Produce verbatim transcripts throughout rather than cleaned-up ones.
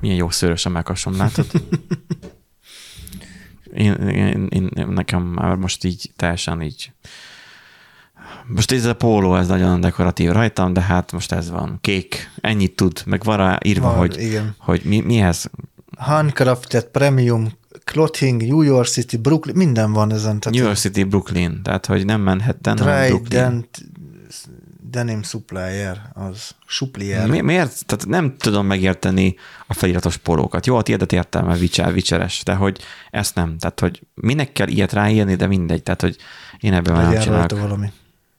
Milyen jó szőrös a melkasom, látod? Én, én, én, nekem már most így teljesen így most ez a póló, ez nagyon dekoratív rajtam, de hát most ez van. Kék, ennyit tud, meg van rá írva, van, hogy, igen. hogy mi, mihez. Handcrafted, premium, clothing, New York City, Brooklyn, minden van ezen. Tehát New York City, Brooklyn, tehát hogy nem Manhattan, hanem Brooklyn. Denim supplier, az supplier. Mi, miért? Tehát nem tudom megérteni a feliratos pólókat. Jó, a tiédet értem, mert vicser, vicseres, de hogy ezt nem. Tehát, hogy minek kell ilyet ráírni, de mindegy. Tehát, hogy én ebben már nem csinálok. Valami.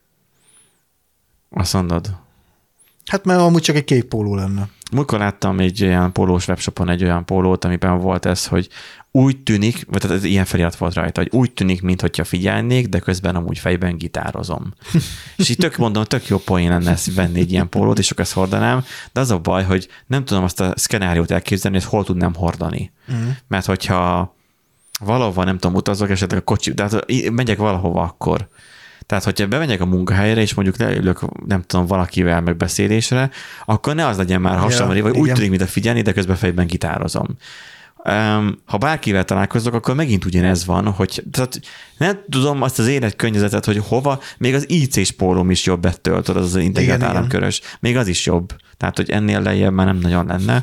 Azt mondod? Hát mert amúgy csak egy kék póló lenne. Múltkor láttam egy olyan pólós webshopon egy olyan pólót, amiben volt ez, hogy úgy tűnik, vagy tehát ez ilyen felirat volt rajta, hogy úgy tűnik, mintha figyelnék, de közben amúgy fejben gitározom. És így tök mondom, tök jó poén lenne ezt venni egy ilyen pólót, és akkor ezt hordanám, de az a baj, hogy nem tudom azt a szkenáriót elképzelni, hogy hol tudnám hordani. Mm. Mert hogyha valahova nem tudom, utazok, esetleg a kocsi, de hát megyek valahova akkor. Tehát, hogyha bemegyek a munkahelyre, és mondjuk leülök, nem tudom, valakivel megbeszélésre, akkor ne az legyen már hasonló, ja, vagy igen. Úgy tűnik, mint a figyelni, de közben fejben gitározom. Ha bárkivel találkozok, akkor megint ugyanez van, hogy tehát nem tudom azt az életkörnyezetet, hogy hova, még az í cés pólóm is jobb ettől, tudod, az az integrált államkörös, még az is jobb. Tehát, hogy ennél lejjebb már nem nagyon lenne.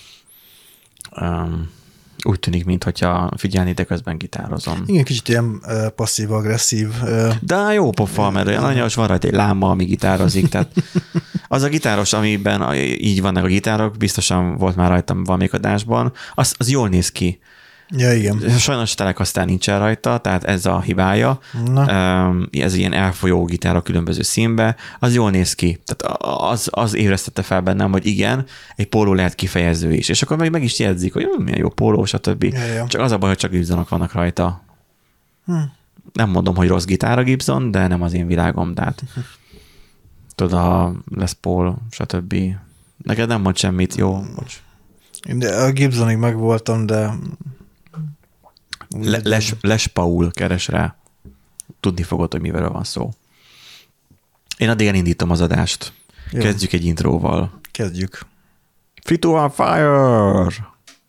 um, úgy tűnik, mintha figyelni, de közben gitározom. Igen, kicsit ilyen uh, passzív-agresszív. Uh, de jó pofa, mert olyan nagyon van rajta egy láma, ami gitározik, tehát az a gitáros, amiben így vannak a gitárok, biztosan volt már rajtam valamelyik adásban, az, az jól néz ki. Ja, igen. Sajnos telekasztál nincsen rajta, tehát ez a hibája. Na. Ez ilyen elfolyó gitár a különböző színbe, az jól néz ki. Tehát az, az ébresztette fel bennem, hogy igen, egy póló lehet kifejező is. És akkor meg, meg is jegyzik, hogy milyen jó póló, stb. Ja, ja. Csak az a baj, hogy csak Gibsonok vannak rajta. Hm. Nem mondom, hogy rossz gitár a Gibson, de nem az én világom, tehát tudod, a Les Paul, stb. Neked nem mond semmit, jó? Bocs. De a Gibsonig megvoltam, de Le, Les, Les Paul keres rá. Tudni fogod, hogy mivel van szó. Én addig elindítom az adást. Jó. Kezdjük egy intróval. Kezdjük. Free to on fire!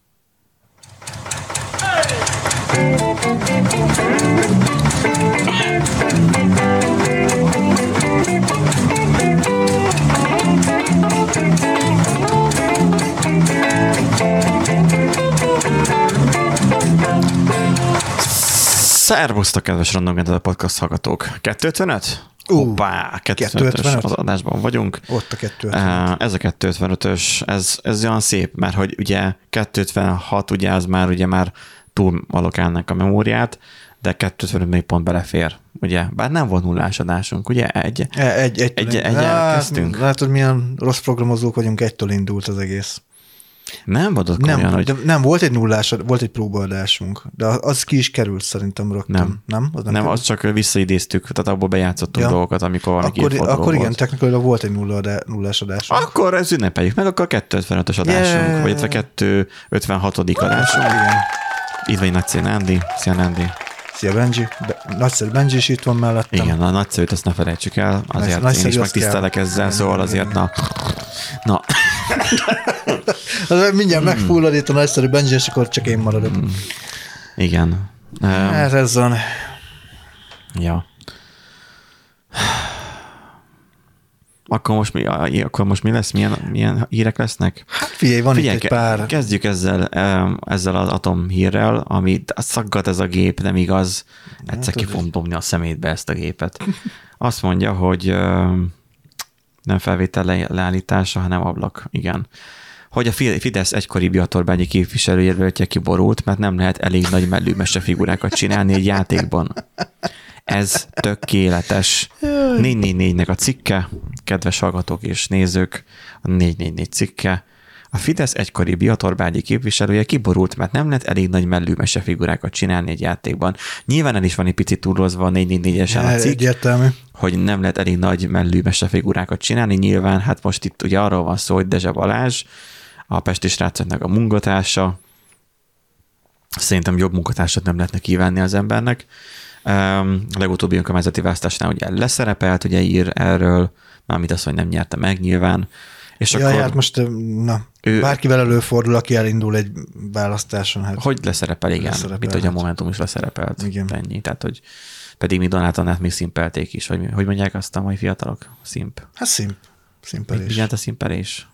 Szervusztok, kedves Random Gented a podcast hallgatók. kettőszázötvenöt? Hoppá, kettőszázötvenös az adásban vagyunk. Ott a kettőszázötvenöt. Ez a kettőszázötvenötös, ez, ez olyan szép, mert hogy ugye kettőszázötvenhat, ugye az már, ugye már túl alokálnak a memóriát, de kettőszázötvenöt még pont belefér, ugye? Bár nem volt nullás adásunk, ugye? Egy, egy, egy, egy, egy, egy elkezdtünk. Látod, milyen rossz programozók vagyunk, egytől indult az egész. Nem volt nem, olyan, hogy... nem, volt egy nullás, volt egy próbaadásunk, de az ki is került szerintem rögtön. Nem, nem, az, nem nem az csak visszaidéztük, tehát abból bejátszottunk ja. dolgokat, amikor valami Akkor, akkor igen, technikailag volt egy nulla adá, nullás adásunk. Akkor ezt ünnepeljük meg, akkor kettőszázötvenötös adásunk, yeah. vagy itt a kettőszázötvenhatodik adásunk. Igen. Itt vagy Nagyszé Nándi. Szia Nándi. Szia Benji. Be, nagyszerű Benji is itt van mellettem. Igen, a nagyszerűt azt ne felejtsük el, azért Nagy, én is megtisztelek kell. Ezzel, szóval azért na... na. Mindjárt megfullad itt a nagyszerű Benji, és akkor csak én maradok. Mm. Igen. Hát ez van. Ja. Akkor most mi, akkor most mi lesz? Milyen, milyen hírek lesznek? Hát figyelj, van Figyelj, itt egy pár. Kezdjük ezzel, ezzel az atomhírrel, ami szaggat ez a gép, nem igaz. Egyszer ki fogom dobni a szemétbe ezt a gépet. Azt mondja, hogy nem felvétel le, leállítása, hanem ablak. Igen. Hogy a Fidesz egykori Bihatorbányi képviselőjelöltje kiborult, mert nem lehet elég nagy mellű mesefigurákat csinálni egy játékban. Ez tökéletes. négy négy négynek a cikke, kedves hallgatók és nézők, a négy négy négy cikke. A Fidesz egykori Bihatorbányi képviselője kiborult, mert nem lehet elég nagy mellű mesefigurákat csinálni egy játékban. Nyilván el is van egy picit túlozva a négy négy négyesen a cikk, egyértelmű. Hogy nem lehet elég nagy mellű mesefigurákat csinálni. Nyilván, hát most itt ugye arról van szó, hogy Dezse Balázs, a Pesti srácoknak a munkatársa. Szerintem jobb munkatársat nem lehetne kívánni az embernek. Um, a legutóbbi önkormányzati választásnál ugye leszerepelt, ugye ír erről, mármint azt, hogy nem nyerte meg nyilván, És ja, akkor hát most, na, ő, bárkivel előfordul, aki elindul egy választáson. Hát hogy leszerepel, igen. Leszerepel, mint hogy a Momentum is leszerepelt. Igen. Ennyi. Tehát, hogy pedig mi Donát Annát még szimpelték is, vagy hogy mondják azt a mai fiatalok? Szimp. Hát szimp. Szimpelés. Mi jelent a szimpelés?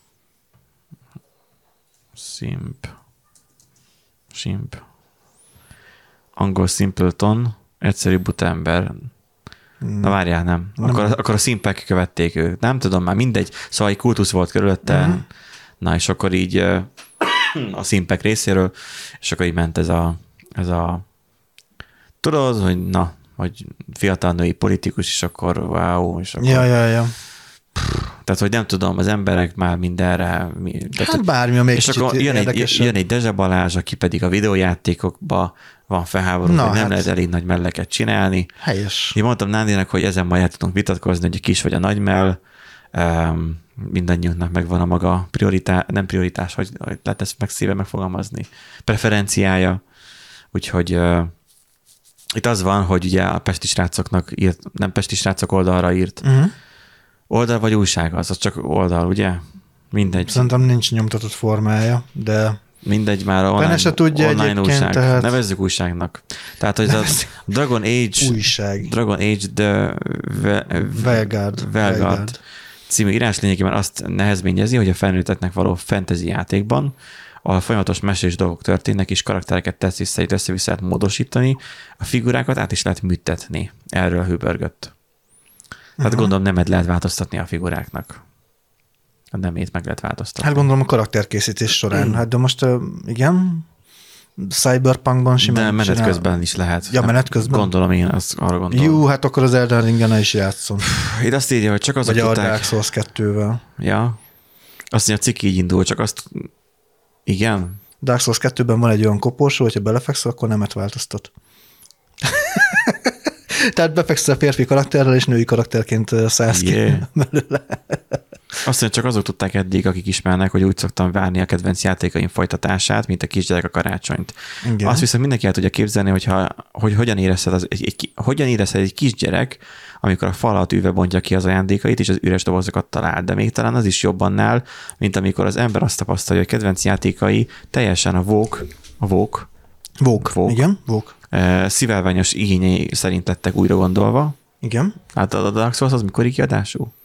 Szimp. Simp. Angol simpleton, egyszerű buta ember. Na várjál, nem. nem. Akkor, akkor a szimpek követték őt. Nem tudom már, mindegy. Szóval egy kultusz volt körülötte. Mm. Na, és akkor így a szimpek részéről, és akkor így ment ez a, ez a tudod, hogy na, hogy fiatal női politikus, és akkor wow, és akkor... Ja, ja, ja. Tehát, hogy nem tudom, az emberek már mindenre... Tehát, hát bármi, amelyik és akkor jön egy, jön egy Dezse Balázs, aki pedig a videójátékokba van felháború, hogy nem hát lehet elég nagy melleket csinálni. Helyes. Én mondtam Nándinak, hogy ezen majd el tudunk vitatkozni, hogy a kis vagy a nagy mell, um, mindannyiunknak megvan a maga prioritás, nem prioritás, hogy, hogy lehet ezt meg szíve megfogalmazni, preferenciája. Úgyhogy uh, itt az van, hogy ugye a pesti srácoknak írt, nem pesti srácok oldalra írt, uh-huh. Oldal vagy újság az, az csak oldal, ugye? Mindegy. Szerintem nincs nyomtatott formája, de... Mindegy, már online, se tudja online újság. Tehát... Nevezzük újságnak. Tehát, hogy Nevezzük. a Dragon Age... Újság. Dragon Age The Vanguard. Vanguard című írás lényegében azt nehezményezi, hogy a felnőtteknek való fantasy játékban, ahol folyamatos mesés dolgok történnek, és karaktereket tesz vissza, így össze-vissza lehet módosítani, a figurákat át is lehet műtetni. Erről hőbörgött. Tehát uh-huh. gondolom nemet lehet változtatni a figuráknak. A nemét meg lehet változtatni. Hát gondolom a karakterkészítés során. Mm. Hát de most igen, Cyberpunkban simán. De menet csinál... közben is lehet. Ja, menet közben? Gondolom én, azt arra gondolom. Jó, hát akkor az Elden Ringen is játszom. Itt azt írja, hogy csak azok tudták... tudták... Vagy a Dark Souls kettővel. Ja. Azt mondja, a cikk így indul, csak azt... Igen? Dark Souls kettőben van egy olyan koporsó, hogyha belefekszel, akkor nemet változtat. Tehát befekszel férfi karakterrel, és női karakterként szállsz yeah. ki belőle. Azt mondja, csak azok tudták eddig, akik ismernek, hogy úgy szoktam várni a kedvenc játékaim folytatását, mint a kisgyerek a karácsonyt. Igen. Azt viszont mindenki el tudja képzelni, hogyha, hogy hogyan érezhet, az, egy, egy, hogyan érezhet egy kisgyerek, amikor a fal alatt ülve bontja ki az ajándékait, és az üres dobozokat talál. De még talán az is jobban nál, mint amikor az ember azt tapasztalja, hogy a kedvenc játékai teljesen a vók, a vók, vók, vók. Igen, vók. Szivárványos igényei szerint lettek újra gondolva. Igen. Hát a Dark Souls az mikor kiadású?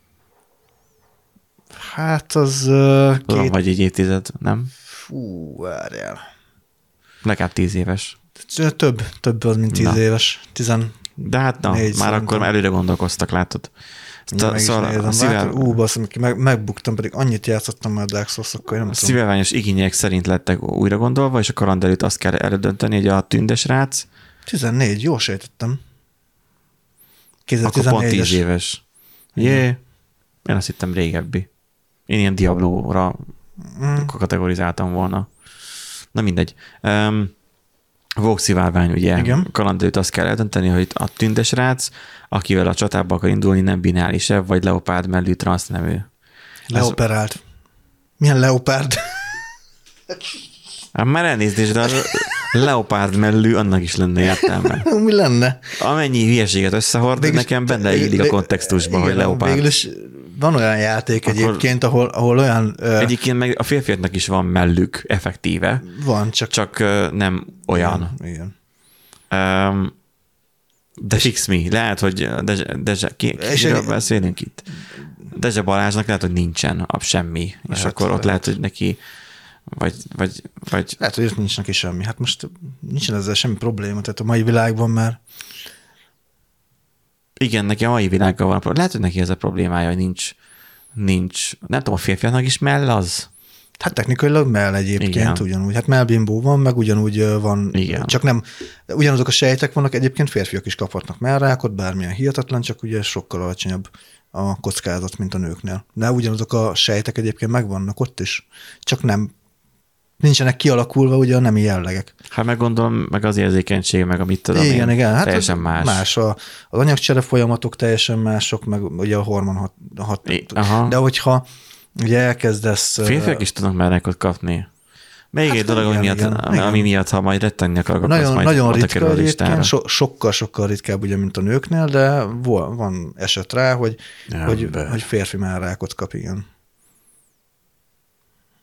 Hát az... Uh, Tudom, két... vagy egy évtized, nem? Fú, várjál. Legalább tíz éves. Több, több az, mint tíz na. éves. Tizen... De hát na, már szerintem. Akkor előre gondolkoztak, látod. Ja, szóval a szível... Ú, basz, meg, megbuktam, pedig annyit játszottam már Dark Souls, akkor nem tudom. Szivárványos igények szerint lettek újra gondolva, és a kaland előtt azt kell eldönteni, hogy a tündesrác... tizennégy, jól sejtettem. Akkor pont tíz éves. Jé, yeah. Én azt hittem régebbi. Én ilyen Diablóra mm. kategorizáltam volna. Na mindegy. Um, Vókszivárvány, ugye, igen. Kaland előtt azt kell eldönteni, hogy a tündesrác, akivel a csatába akar indulni, nem binális-e, vagy leopárd mellű transznemű. Leoperált. Ez... Milyen leopárd? Hát már elnézést, de az leopárd mellű, annak is lenne értelme. Mi lenne? Amennyi hülyeséget összehord, végül nekem benne illik a kontextusba, igen, hogy leopárd. Végül is van olyan játék akkor egyébként, ahol, ahol olyan... Egyébként meg a férfiaknak is van mellük effektíve. Van, csak... Csak nem olyan. Igen. Um, de fix mi. Lehet, hogy Dezse, Dezse, ki, kiről beszélünk itt? Dezse Balázsnak lehet, hogy nincsen ab semmi. Lehet, és akkor ott lehet, lehet, hogy neki vagy, vagy, vagy... Lehet, hogy ott nincs neki semmi. Hát most nincsen ezzel semmi probléma. Tehát a mai világban már... Igen, neki a mai világgal van a probléma. Lehet, hogy neki ez a problémája, hogy nincs, nincs nem tudom, a férfiaknak is mell az? Hát technikailag mell egyébként igen. Ugyanúgy. Hát mellbimbó van, meg ugyanúgy van, igen. Csak nem, ugyanazok a sejtek vannak, egyébként férfiak is kaphatnak mellrákot, bármilyen hihetetlen, csak ugye sokkal alacsonyabb a kockázat, mint a nőknél. De ugyanazok a sejtek egyébként megvannak ott is, csak nem nincsenek kialakulva ugye a nemi jellegek. Hát meg gondolom, meg az érzékenység, meg amit tudom igen, én, igen. Hát teljesen más. Más. A, az anyagcsere folyamatok teljesen mások, meg ugye a hormon hat, hat aha. De hogyha ugye elkezdesz... Férfiak is tudnak mellékot kapni. Még hát egy dolog, igen, ami, miatt, igen, ami igen. miatt, ha majd rettenni akarok, nagyon, majd nagyon ritka egyébként, so, sokkal-sokkal ritkább ugye, mint a nőknél, de van eset rá, hogy, hogy, hogy férfi mellrákot kap, igen.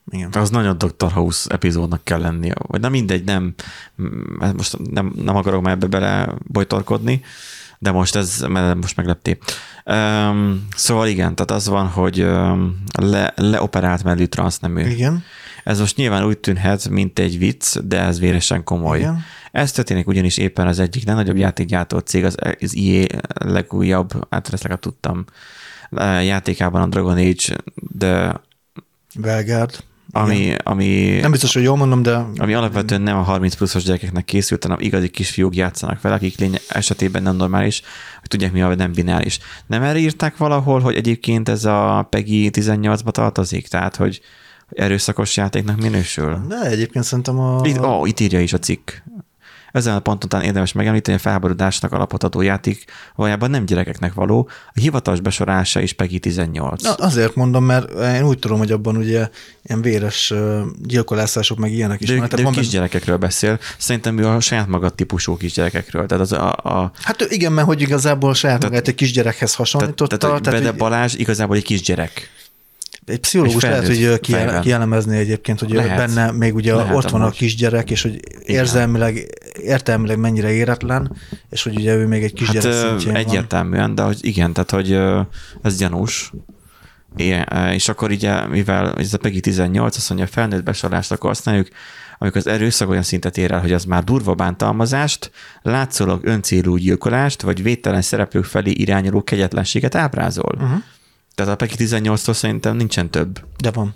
Igen. Az nagyon doktor House epizódnak kell lennie. Vagy nem mindegy, nem, most nem, nem akarok már ebbe bele bojtorkodni, de most ez most meglepté. Um, szóval igen, tehát az van, hogy um, le, leoperált mellű transznemű. Igen. Ez most nyilván úgy tűnhet, mint egy vicc, de ez véresen komoly. Igen. Ez történik ugyanis éppen az egyik legnagyobb játékgyártó cég, az, az i á legújabb, hát ezt legalább tudtam, játékában a Dragon Age, de Vanguard. Ami, ami, nem biztos, hogy jól mondom, de... Ami alapvetően nem a harminc pluszos gyerekeknek készült, hanem igazi kisfiúk játszanak vele, akik lény esetében nem normális, hogy tudják mi a nem bináris. Nem erre írták valahol, hogy egyébként ez a PEGI tizennyolcba tartozik? Tehát, hogy erőszakos játéknak minősül? De egyébként szerintem a... Itt, ó, itt írja is a cikk. Ezen a ponton talán érdemes megemlíteni, hogy a felháborodásnak alapot adó játék valójában nem gyerekeknek való, a hivatalos besorolása is PEGI tizennyolc. Na, azért mondom, mert én úgy tudom, hogy abban ugye ilyen véres gyilkolászások meg ilyenek is de van. De ő kisgyerekekről beszél. Szerintem ő a saját maga típusú kisgyerekekről. Tehát az a, a... Hát igen, mert hogy igazából saját magát egy kisgyerekhez hasonlította. Tehát, tehát Bede Balázs igazából egy kisgyerek. Egy pszichológus lehet, hogy kielemezni egyébként, hogy lehet, benne még ugye lehet, ott van amúgy a kisgyerek, és hogy érzelmileg, értelmileg mennyire éretlen, és hogy ugye ő még egy kisgyerek hát, szintjén egyértelműen, van. De hogy igen, tehát hogy ez gyanús. Igen, és akkor ugye, mivel ez a PEGI tizennyolc, azt mondja, a felnőtt besorolást akkor használjuk, amikor az erőszak olyan szintet ér el, hogy az már durva bántalmazást, látszólag öncélú gyilkolást, vagy védtelen szereplők felé irányuló kegyetlenséget ábrázol. Uh-huh. Tehát a PEGI tizennyolctól szerintem nincsen több. De van.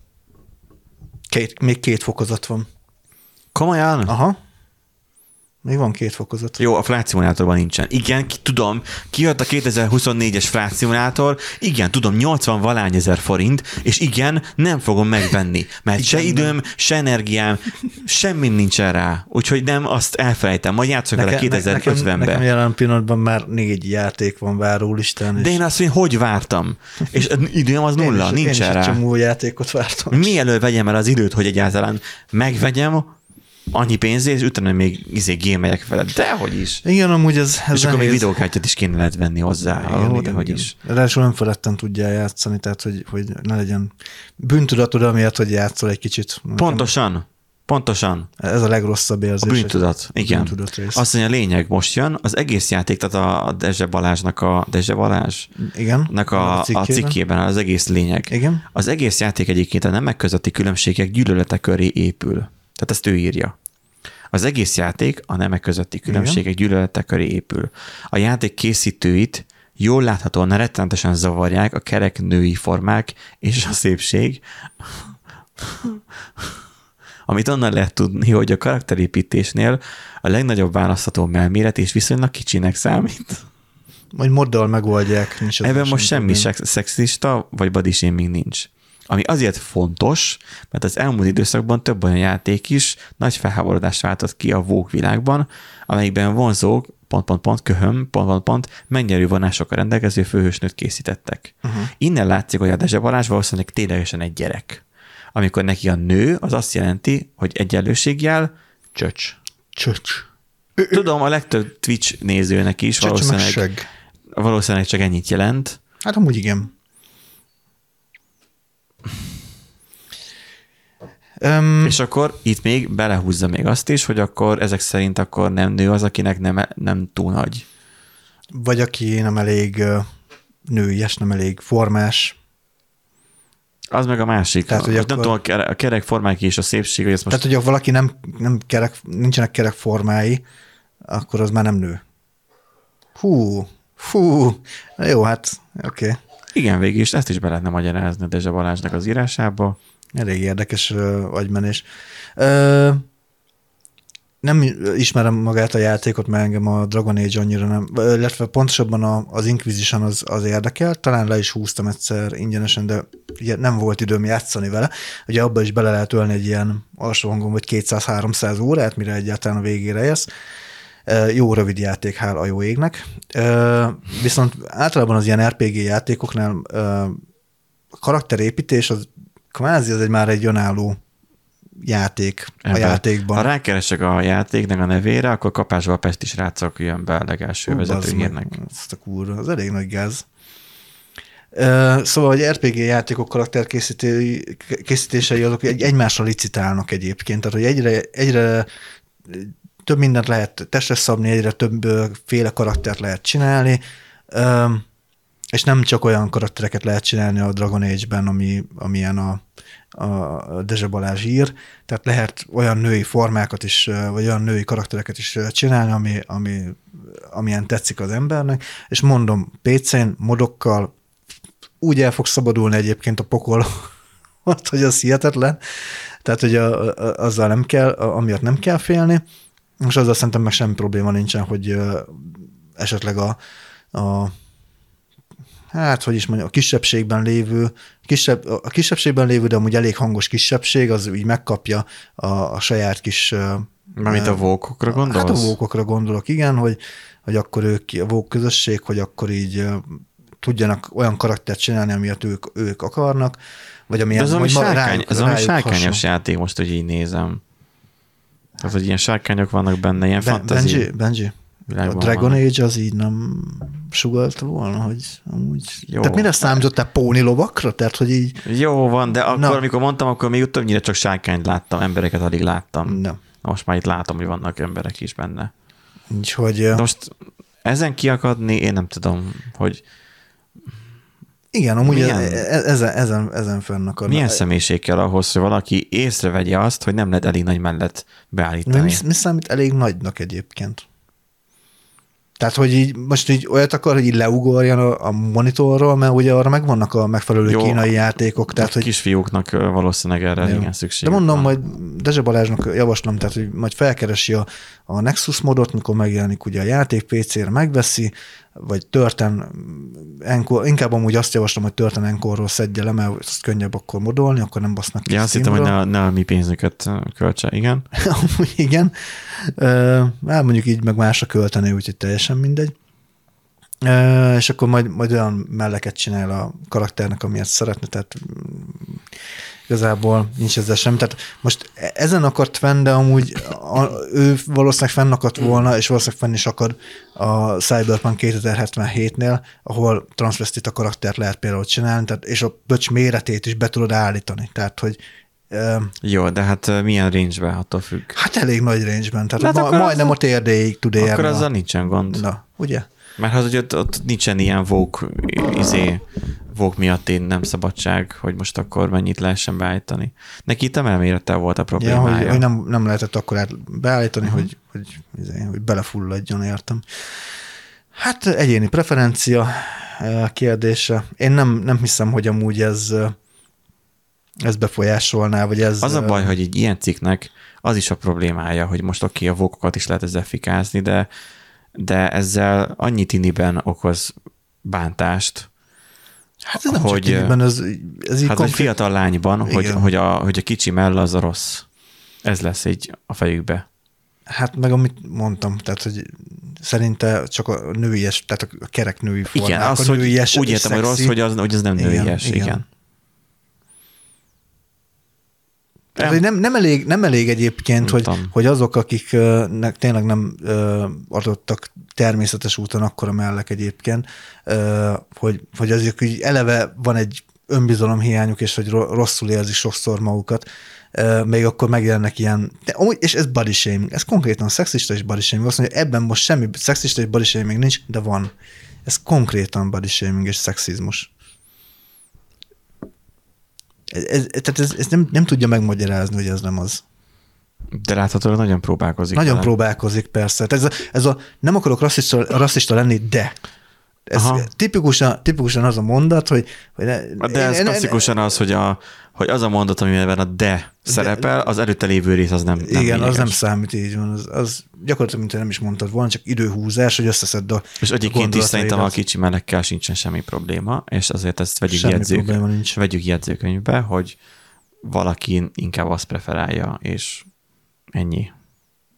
Két, még két fokozat van. Komolyan? Aha. Még van két fokozat. Jó, a Flight Simulatorban nincsen. Igen, ki, tudom, kijött a kétezer-huszonnégyes Flight Simulator, igen, tudom, nyolcvan valány ezer forint, és igen, nem fogom megvenni, mert igen, se időm, nem. se energiám, semmi nincsen rá. Úgyhogy nem, azt elfelejtem. Majd játszok vele kétezer-ötvenben. Nekem, nekem jelen pillanatban már négy játék van, várólistán. De én azt mondom, hogy vártam. És időm az nulla, én is, nincsen rá. Én is egy csomó játékot vártam. Mielőtt vegyem el az időt, hogy egyáltalán megvegyem, annyi pénzért, és utána még izé gémelyek vele. Dehogy is. Igen, amúgy ez, ez És akkor még videókártyát is kéne lehet venni hozzá. Igen, oh, igen, hogy igen. is. Ráadásul önfeledten tudjál játszani, tehát hogy, hogy ne legyen bűntudatod, amiatt, hogy játszol egy kicsit. Pontosan. Pontosan. Ez a legrosszabb érzés. A bűntudat. Igen. Bűntudat rész. Azt mondja, a lényeg most jön, az egész játék, tehát a Dezse Balázsnak a Dezse Balázs? Igen. A, a, cikkében. a cikkében az egész lényeg. Igen. Az egész játék egyébként a nemek közötti különbségek gyűlölete köré épül. Tehát ezt ő írja. Az egész játék a nemek közötti különbségek gyűlölete köré épül. A játék készítőit jól láthatóan rettenetesen zavarják a kerek női formák és a szépség, amit onnan lehet tudni, hogy a karakterépítésnél a legnagyobb választható melméret és viszonylag kicsinek számít. Majd moddal megoldják. Nincs Ebben most semmi szexista vagy body shaming nincs. Ami azért fontos, mert az elmúlt időszakban több olyan játék is nagy felháborodást váltott ki a Vogue világban, amelyikben vonzók, pont, pont, pont, köhöm, pont, pont, pont, megnyerő vonásokkal rendelkező főhősnőt készítettek. Uh-huh. Innen látszik, hogy a Dezse Balázs valószínűleg ténylegesen egy gyerek. Amikor neki a nő, az azt jelenti, hogy egyenlőségjel csöcs. Csöcs. Tudom, a legtöbb Twitch nézőnek is valószínűleg, valószínűleg csak ennyit jelent. Hát amúgy igen. Um, és akkor itt még belehúzza még azt is, hogy akkor ezek szerint akkor nem nő az, akinek nem, nem túl nagy. Vagy aki nem elég nőies, nem elég formás. Az meg a másik. Tehát, hogy akkor... nem tudom, a kerek formák és a szépség, hogy ezt most... Tehát, hogyha valaki nem, nem kerek, nincsenek kerek formái, akkor az már nem nő. Hú, hú, jó, hát oké. Okay. Igen, végig is, ezt is be lehetne magyarázni Dezse Balázsnak az írásába. Elég érdekes uh, agymenés. Uh, nem ismerem magát a játékot, mert engem a Dragon Age annyira nem, illetve pontosabban a, az Inquisition az, az érdekel, talán le is húztam egyszer ingyenesen, de ugye nem volt időm játszani vele. Ugye abba is bele lehet ölni egy ilyen alsó hangon, vagy kétszáz-háromszáz órát, mire egyáltalán a végére érsz. Uh, jó rövid játék, hála a jó égnek. Uh, viszont általában az ilyen er pé gé játékoknál uh, a karakterépítés az kvázi az egy már egy önálló játék Ebben. a játékban. Ha rákeresek a játéknak a nevére, akkor kapásba Pesti srácok jön be a legelső vezetőhírnek. Azt a kurva, az elég nagy gáz. Szóval, hogy er pé gé játékok karakterkészítései azok egy, egymásra licitálnak egyébként, tehát hogy egyre, egyre több mindent lehet testre szabni, egyre több féle karaktert lehet csinálni, és nem csak olyan karaktereket lehet csinálni a Dragon Age-ben, ami, amilyen a, a Dezse Balázs ír, tehát lehet olyan női formákat is, vagy olyan női karaktereket is csinálni, ami, ami, amilyen tetszik az embernek, és mondom, pé cén, modokkal úgy el fog szabadulni egyébként a pokol, hogy az hihetetlen, tehát hogy a, a, azzal nem kell, amiatt nem kell félni, és azzal szerintem meg semmi probléma nincsen, hogy esetleg a, a hát, hogy is mondjam, a kisebbségben lévő, kisebb, a kisebbségben lévő, de amúgy elég hangos kisebbség, az így megkapja a, a saját kis... Mármint a vókokra gondolsz? Hát a vókokra gondolok, igen, hogy, hogy akkor ők, a vók közösség, hogy akkor így tudjanak olyan karaktert csinálni, amilyet ők, ők akarnak, vagy amilyen... De ez ami sárkány, ez ami sárkányos játék most, hogy így nézem. Tehát, hogy ilyen sárkányok vannak benne, ilyen ben, fantasy. Benji, Benji. A Dragon van. Age az így nem sugalta volna, hogy amúgy... Jó. Tehát mire számítottál, póni lovakra? Tehát, hogy így... Jó van, de akkor, Na. amikor mondtam, akkor még többnyire csak sárkányt láttam, embereket alig láttam. Nem. Most már itt látom, hogy vannak emberek is benne. Úgyhogy... De most ezen kiakadni, én nem tudom, hogy... Igen, amúgy milyen, ezen, ezen, ezen fennakadnak. Milyen személyiség kell ahhoz, hogy valaki észrevegye azt, hogy nem lehet elég nagy mellett beállítani? Mi, mi számít elég nagynak egyébként? Tehát, hogy így most így olyat akar, hogy így leugorjan a, a monitorról, mert ugye arra megvannak a megfelelő Jó, kínai játékok. Tehát, hogy kisfiúknak valószínűleg erre igen szükség. De mondom, majd Dezse Balázsnak javaslom, tehát, hogy majd felkeresi a, a Nexus modot, mikor megjelenik ugye a játék pé cére, megveszi, vagy Törten, Encore, inkább amúgy azt javaslom, hogy Törten Encore-ról szedje le, mert azt könnyebb akkor modolni, akkor nem basznak ki. Ja, azt hittem, hogy ne, ne a mi pénzünket költse, igen. Igen. Hát mondjuk így meg másra költeni, úgyhogy teljesen mindegy. És akkor majd, majd olyan melleket csinál a karakternek, amilyet szeretne, tehát igazából nincs ezzel sem. Tehát most ezen akart fenn, de amúgy a, ő valószínűleg fenn akart volna, és valószínűleg fenn is akar a Cyberpunk kétezer-hetvenhétnél, ahol transvestita karaktert lehet például csinálni, tehát, és a pöcs méretét is be tudod állítani. Tehát, hogy jó, de hát milyen range-ben attól függ? Hát elég nagy range-ben, tehát hát ma, majdnem a térdéig tud érni. Akkor azzal nincsen gond. Na, ugye? Mert az, hogy ott, ott nincsen ilyen vók, izé, vók miatt én nem szabadság, hogy most akkor mennyit lehessen beállítani. Neki itt emelmérettel volt a problémája. Ja, hogy, hogy nem, nem lehetett akkor beállítani, uh-huh. hogy, hogy, izé, hogy belefulladjon, értem. Hát egyéni preferencia kérdése. Én nem, nem hiszem, hogy amúgy ez, ez befolyásolná, vagy ez... Az a baj, hogy egy ilyen cikknek az is a problémája, hogy most oké, okay, a vókokat is lehet ezzel fikázni, de de ezzel annyi tiniben okoz bántást, hát ez nem hogy, csak tiniben, ez, ez így hát konkrét... egy fiatal lányban, hogy, hogy, a, hogy a kicsi mell az a rossz. Ez lesz így a fejükbe. Hát meg amit mondtam, tehát hogy szerinte csak a nőies, tehát a kerek női formák. Igen, az, hogy úgy értem, hogy rossz, hogy az, hogy az nem nőies. Igen. igen. Nem. Nem, nem, elég, nem elég egyébként, hogy, hogy azok, akiknek tényleg nem adottak természetes úton akkora mellek egyébként, hogy, hogy azért hogy eleve van egy önbizalomhiányuk, és hogy rosszul érzik sokszor magukat, még akkor megjelennek ilyen, és ez body shaming, ez konkrétan szexista és body shaming. Azt mondja, ebben most semmi szexista és body shaming nincs, de van. Ez konkrétan body shaming és szexizmus. Ez, ez, tehát ez, ez nem, nem tudja megmagyarázni, hogy ez nem az. De láthatóan nagyon próbálkozik. Nagyon vele. próbálkozik, persze. Ez a, ez a, nem akarok rasszista, rasszista lenni, de. Ez tipikusan, tipikusan az a mondat, hogy... hogy ne, de ez én, klasszikusan az, hogy, a, hogy az a mondat, amiben a de szerepel, az előtte lévő rész az nem, nem Igen, lényeges. Az nem számít, így van. Az, az gyakorlatilag, mint nem is mondtad volna, csak időhúzás, hogy összeszedd a És egyébként is szerintem a kicsi mellekkel sincsen semmi probléma, és azért ezt vegyük, jegyzők, vegyük jegyzőkönyvbe, hogy valaki inkább azt preferálja, és ennyi.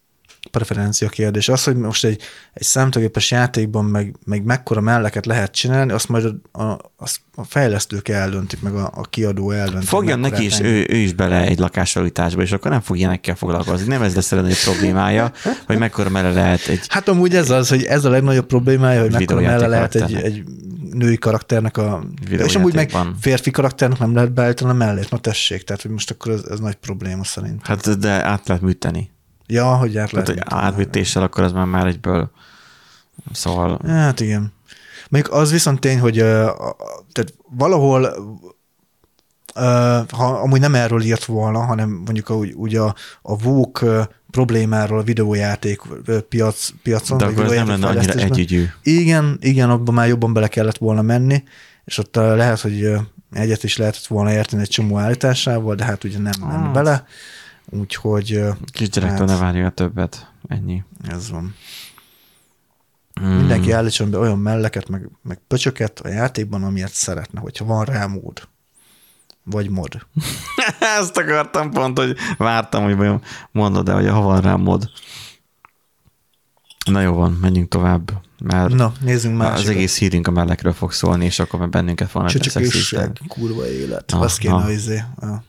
preferencia kérdés. Az, hogy most egy, egy számítógépes játékban meg, meg mekkora melleket lehet csinálni, azt majd a, a, a fejlesztők eldöntik, meg a, a kiadó eldöntik. Fogjon neki is, ő, ő is bele egy lakásalításba, és akkor nem fog ilyenekkel foglalkozni. Nem ez lesz a legnagyobb problémája, hogy mekkora melle lehet egy... Hát amúgy ez az, hogy ez a legnagyobb problémája, hogy mekkora melle lehet egy, egy női karakternek a... És amúgy meg férfi karakternek nem lehet beállítani a mellét. Na tessék, tehát hogy most akkor ez, ez nagy probléma szerint. Hát de át lehet műteni. Ja, hogy át lehet. Hát, hogy átműtéssel, akkor az már, már egyből. Szóval... Hát igen. Mondjuk az viszont tény, hogy uh, tehát valahol uh, ha amúgy nem erről írt volna, hanem mondjuk úgy, úgy a, a vók uh, problémáról a videójáték uh, piac, piacon. De akkor ez nem lenne annyira együgyű. Igen, igen, abban már jobban bele kellett volna menni, és ott uh, lehet, hogy uh, egyet is lehetett volna érteni egy csomó állításával, de hát ugye nem ment ah. bele. Úgyhogy... Kisgyerektől hát, ne várja többet. Ennyi. Ez van. Hmm. Mindenki állítson be olyan melleket, meg, meg pöcsöket a játékban, amilyet szeretne, hogyha van rá mód. Vagy mod. Ezt akartam pont, hogy vártam, hogy mondod, de hogy ha van rá mod. Na jó van, menjünk tovább. Mert na, nézzünk másikat. Az egész hírünk a mellekről fog szólni, és akkor már bennünket volna szexisták. Kurva élet. Na, azt kéne, izé. A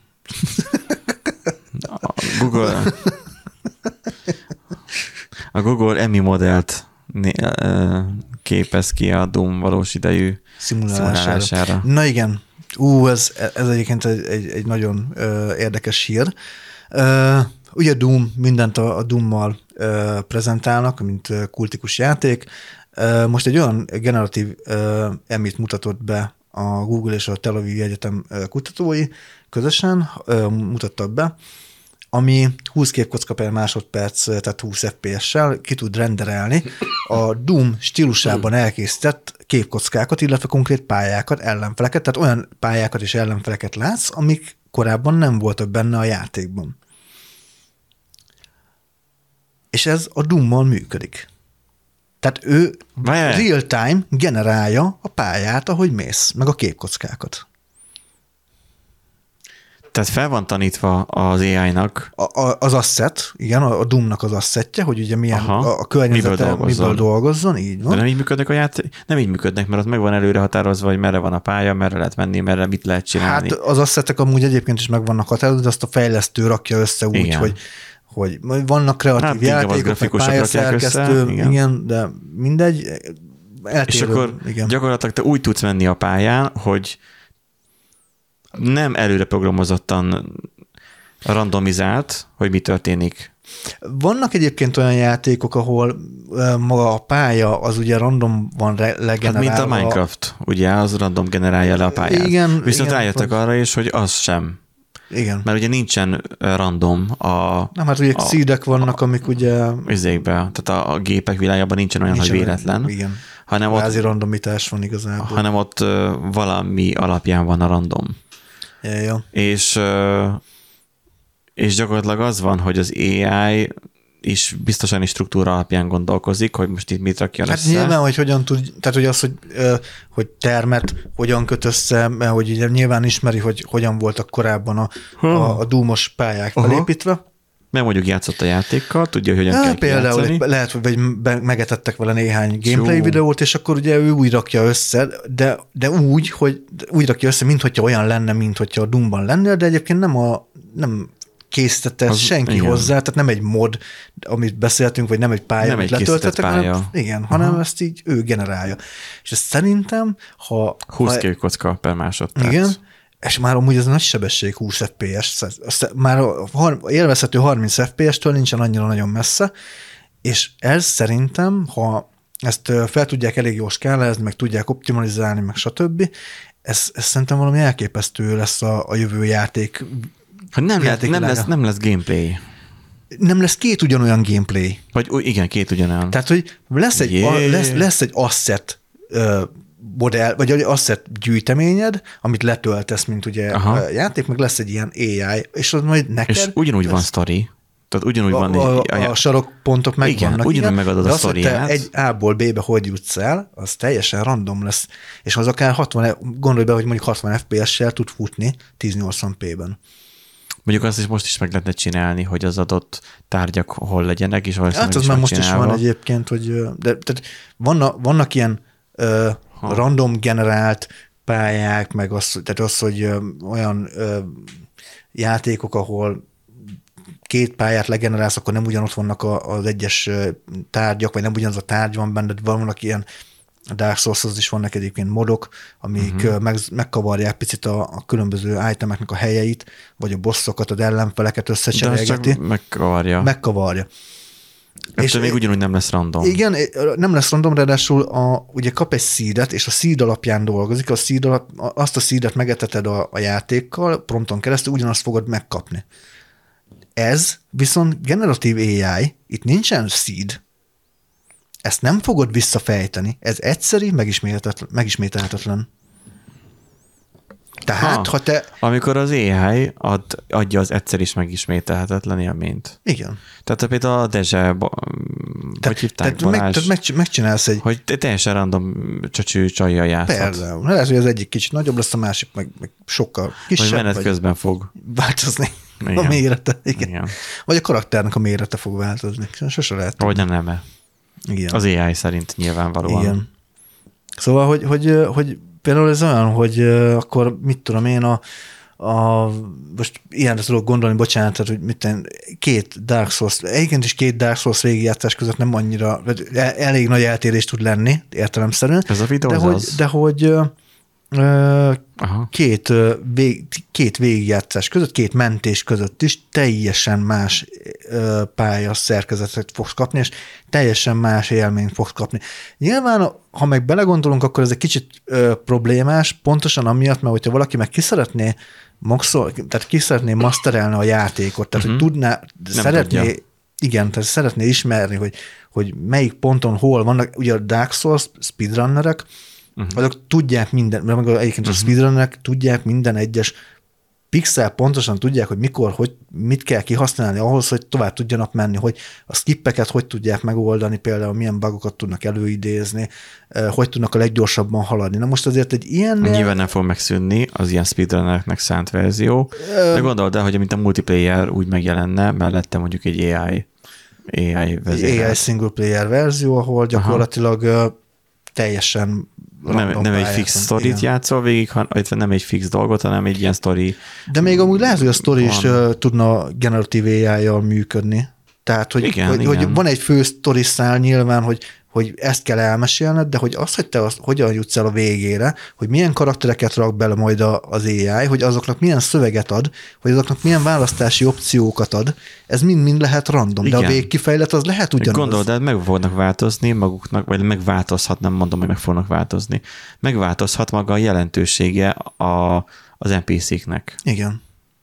Google a Google Emmy modellt képez ki a Doom valós idejű szimulálására. szimulálására. Na igen, ú, ez, ez egyébként egy, egy, egy nagyon uh, érdekes hír. Uh, ugye Doom, mindent a, a Doom-mal uh, prezentálnak, mint uh, kultikus játék. Uh, most egy olyan generatív uh, Emmyt mutatott be a Google és a Tel Aviv Egyetem uh, kutatói közösen, uh, mutattak be, ami húsz képkocka per másodperc, tehát húsz ef pé es-sel ki tud renderelni a Doom stílusában elkészített képkockákat, illetve konkrét pályákat, ellenfeleket, tehát olyan pályákat és ellenfeleket látsz, amik korábban nem voltak benne a játékban. És ez a Doom-mal működik. Tehát ő real-time generálja a pályát, ahogy mész, meg a képkockákat. Tehát fel van tanítva az á í-nak. A, a, az asset, igen, a, a Doom-nak az assetje, hogy ugye milyen Aha, a, a környezete, miből dolgozzon. miből dolgozzon, így van. De nem így működnek a játék? Nem így működnek, mert ott meg van előre határozva, hogy merre van a pálya, merre lehet menni, merre mit lehet csinálni. Hát az assetek amúgy egyébként is meg vannak határozva, de azt a fejlesztő rakja össze úgy, igen. hogy hogy vannak kreatív hát, játékok, meg pályaszerkesztő, igen. igen, de mindegy, eltérő. És akkor igen. gyakorlatilag te úgy tudsz menni a pályán, hogy nem előre programozottan randomizált, hogy mi történik. Vannak egyébként olyan játékok, ahol maga a pálya az ugye random van legenerálva. Hát mint a Minecraft, ugye az random generálja le a pályát. Igen, Viszont igen, rájöttek arra is, hogy az sem. Igen. Mert ugye nincsen random a... Nem, hát ugye seedek vannak, amik ugye... Izékbe, tehát a, a gépek világában nincsen olyan, nincsen hogy véletlen. Igen. Hanem Vázi ott, randomitás van igazából. Hanem ott valami alapján van a random. Ja, ja. És, és gyakorlatilag az van, hogy az á í is biztosan is struktúra alapján gondolkozik, hogy most itt mit rakjon hát össze. Hát nyilván, hogy hogyan tud, tehát hogy az, hogy, hogy termet hogyan köt össze, mert hogy ugye nyilván ismeri, hogy hogyan voltak korábban a, a, a Doom-os pályák uh-huh. felépítve. Meg mondjuk játszott a játékkal, tudja, hogy hogyan ja, kell például kijátszani. Lehet, hogy megetettek vele néhány gameplay Jó. videót, és akkor ugye ő úgy rakja össze, de, de úgy, hogy úgy rakja össze, mint hogyha olyan lenne, mint hogyha a Doomban lennél, de egyébként nem a nem készítette ezt senki igen. hozzá, tehát nem egy mod, amit beszéltünk, vagy nem egy pálya, nem amit letöltettek, hanem, igen, hanem uh-huh. ezt így ő generálja. És ezt szerintem, ha... húsz képkocka per másodperc. Igen, és már amúgy ez a nagy sebesség húsz ef pé es, már a élvezhető harminc ef pé es-től nincsen annyira nagyon messze, és ez szerintem, ha ezt fel tudják elég jól skálázni, meg tudják optimalizálni, meg stb., ez, ez szerintem valami elképesztő lesz a, a jövő játék. Ha nem, játék nem, lesz, nem lesz gameplay. Nem lesz két ugyanolyan gameplay. Vagy igen, két ugyanolyan. Tehát, hogy lesz egy, yeah. a, lesz, lesz egy asset uh, modell, vagy egy asset gyűjteményed, amit letöltesz, mint ugye Aha. a játék, meg lesz egy ilyen á í, és az majd neked... És ugyanúgy lesz, van sztori. Tehát ugyanúgy a, van... A, egy, a, a sarokpontok meg igen, vannak. ugyanúgy megadod a sztoriát. egy A-ból B-be hogy jutsz el, az teljesen random lesz. És az akár hatvan, gondolj be, hogy mondjuk hatvan ef pé es-sel tud futni tíz nyolcvan pé-ben. Mondjuk azt is most is meg lehetne csinálni, hogy az adott tárgyak hol legyenek, és hol hát az már most csinálva. Is van egyébként, hogy de, tehát vannak, vannak ilyen ö, random generált pályák, meg az, tehát az, hogy ö, olyan ö, játékok, ahol két pályát legenerálsz, akkor nem ugyanott vannak az egyes tárgyak, vagy nem ugyanaz a tárgy van benne, de vannak ilyen a Dark Souls-hoz is vannak egyébként modok, amik uh-huh. meg, megkavarják picit a, a különböző itemeknek a helyeit, vagy a bosszokat, az ellenfeleket összecserélgeti. Megkavarja. Megkavarja. És még ugyanúgy nem lesz random. Igen, nem lesz random, ráadásul a, ugye kap egy seedet, és a seed alapján dolgozik, a seed alap, azt a seedet megeteted a, a játékkal, prompton keresztül, ugyanazt fogod megkapni. Ez viszont generatív á i, itt nincsen seed, ezt nem fogod visszafejteni, ez egyszeri, megismételhetetlen. megismételhetetlen. Tehát, ha, ha te... Amikor az á i ad, adja az egyszer is megismételhetetlen élményt. Igen. Tehát például a Dezse, hogy hívták, tehát meg, tehát meg, megcsinálsz egy... Hogy te teljesen random csöcsű csajjal játszhat. Persze. Lehet, hogy az egyik kicsit nagyobb lesz, a másik meg, meg sokkal kisebb. Vagy menet közben fog változni. Igen. A mérete. Igen. Igen. Vagy a karakternek a mérete fog változni. Sose lehet. Vagy nem neme. Igen. Az á i szerint nyilvánvalóan. Igen. Szóval, hogy, hogy, hogy például ez olyan, hogy akkor mit tudom én, a, a most ilyenre tudok gondolni, bocsánat, tehát, hogy mit tenni, két Dark Souls, egyébként is két Dark Souls végigjátszás között nem annyira, elég nagy eltérés tud lenni, értelemszerűen. Ez a videó de az hogy, az. De hogy Aha. két, vég, két végigjátszás között, két mentés között is teljesen más pálya szerkezetet fogsz kapni, és teljesen más élményt fogsz kapni. Nyilván, ha meg belegondolunk, akkor ez egy kicsit ö, problémás, pontosan amiatt, mert hogyha valaki meg ki szeretné maxol, tehát ki szeretné masterelni a játékot, tehát uh-huh. hogy tudná, Nem szeretné, tudja. igen, tehát szeretné ismerni, hogy, hogy melyik ponton hol vannak, ugye a Dark Souls speedrunnerek, Uh-huh. azok tudják minden, mert egyébként uh-huh. a speedrunnerek tudják minden egyes pixel pontosan tudják, hogy mikor, hogy mit kell kihasználni ahhoz, hogy tovább tudjanak menni, hogy a skippeket hogy tudják megoldani, például milyen bugokat tudnak előidézni, hogy tudnak a leggyorsabban haladni. Na most azért egy ilyen... Nyilván nem fog megszűnni az ilyen speedrunnereknek szánt verzió, de gondold el, hogy mint a multiplayer úgy megjelenne, mellette mondjuk egy á i á i vezérelt. á i single player verzió, ahol gyakorlatilag Aha. teljesen nem, nem egy fix sztorit játszol végig, hanem nem egy fix dolgot, hanem egy ilyen sztori. De még amúgy lehet, hogy a sztori is uh, tudna generatív á i-jal működni. Tehát, hogy, igen, hogy, igen. hogy van egy fő sztori szál nyilván, hogy, hogy ezt kell elmesélned, de hogy az, hogy te azt, hogyan jutsz el a végére, hogy milyen karaktereket rak bele majd az á i, hogy azoknak milyen szöveget ad, hogy azoknak milyen választási opciókat ad, ez mind-mind lehet random, igen. de a végkifejlet az lehet ugyanaz. Gondolod, de meg fognak változni maguknak, vagy megváltozhat, nem mondom, hogy meg fognak változni. Megváltozhat maga a jelentősége a, az en pé cé-knek. Igen.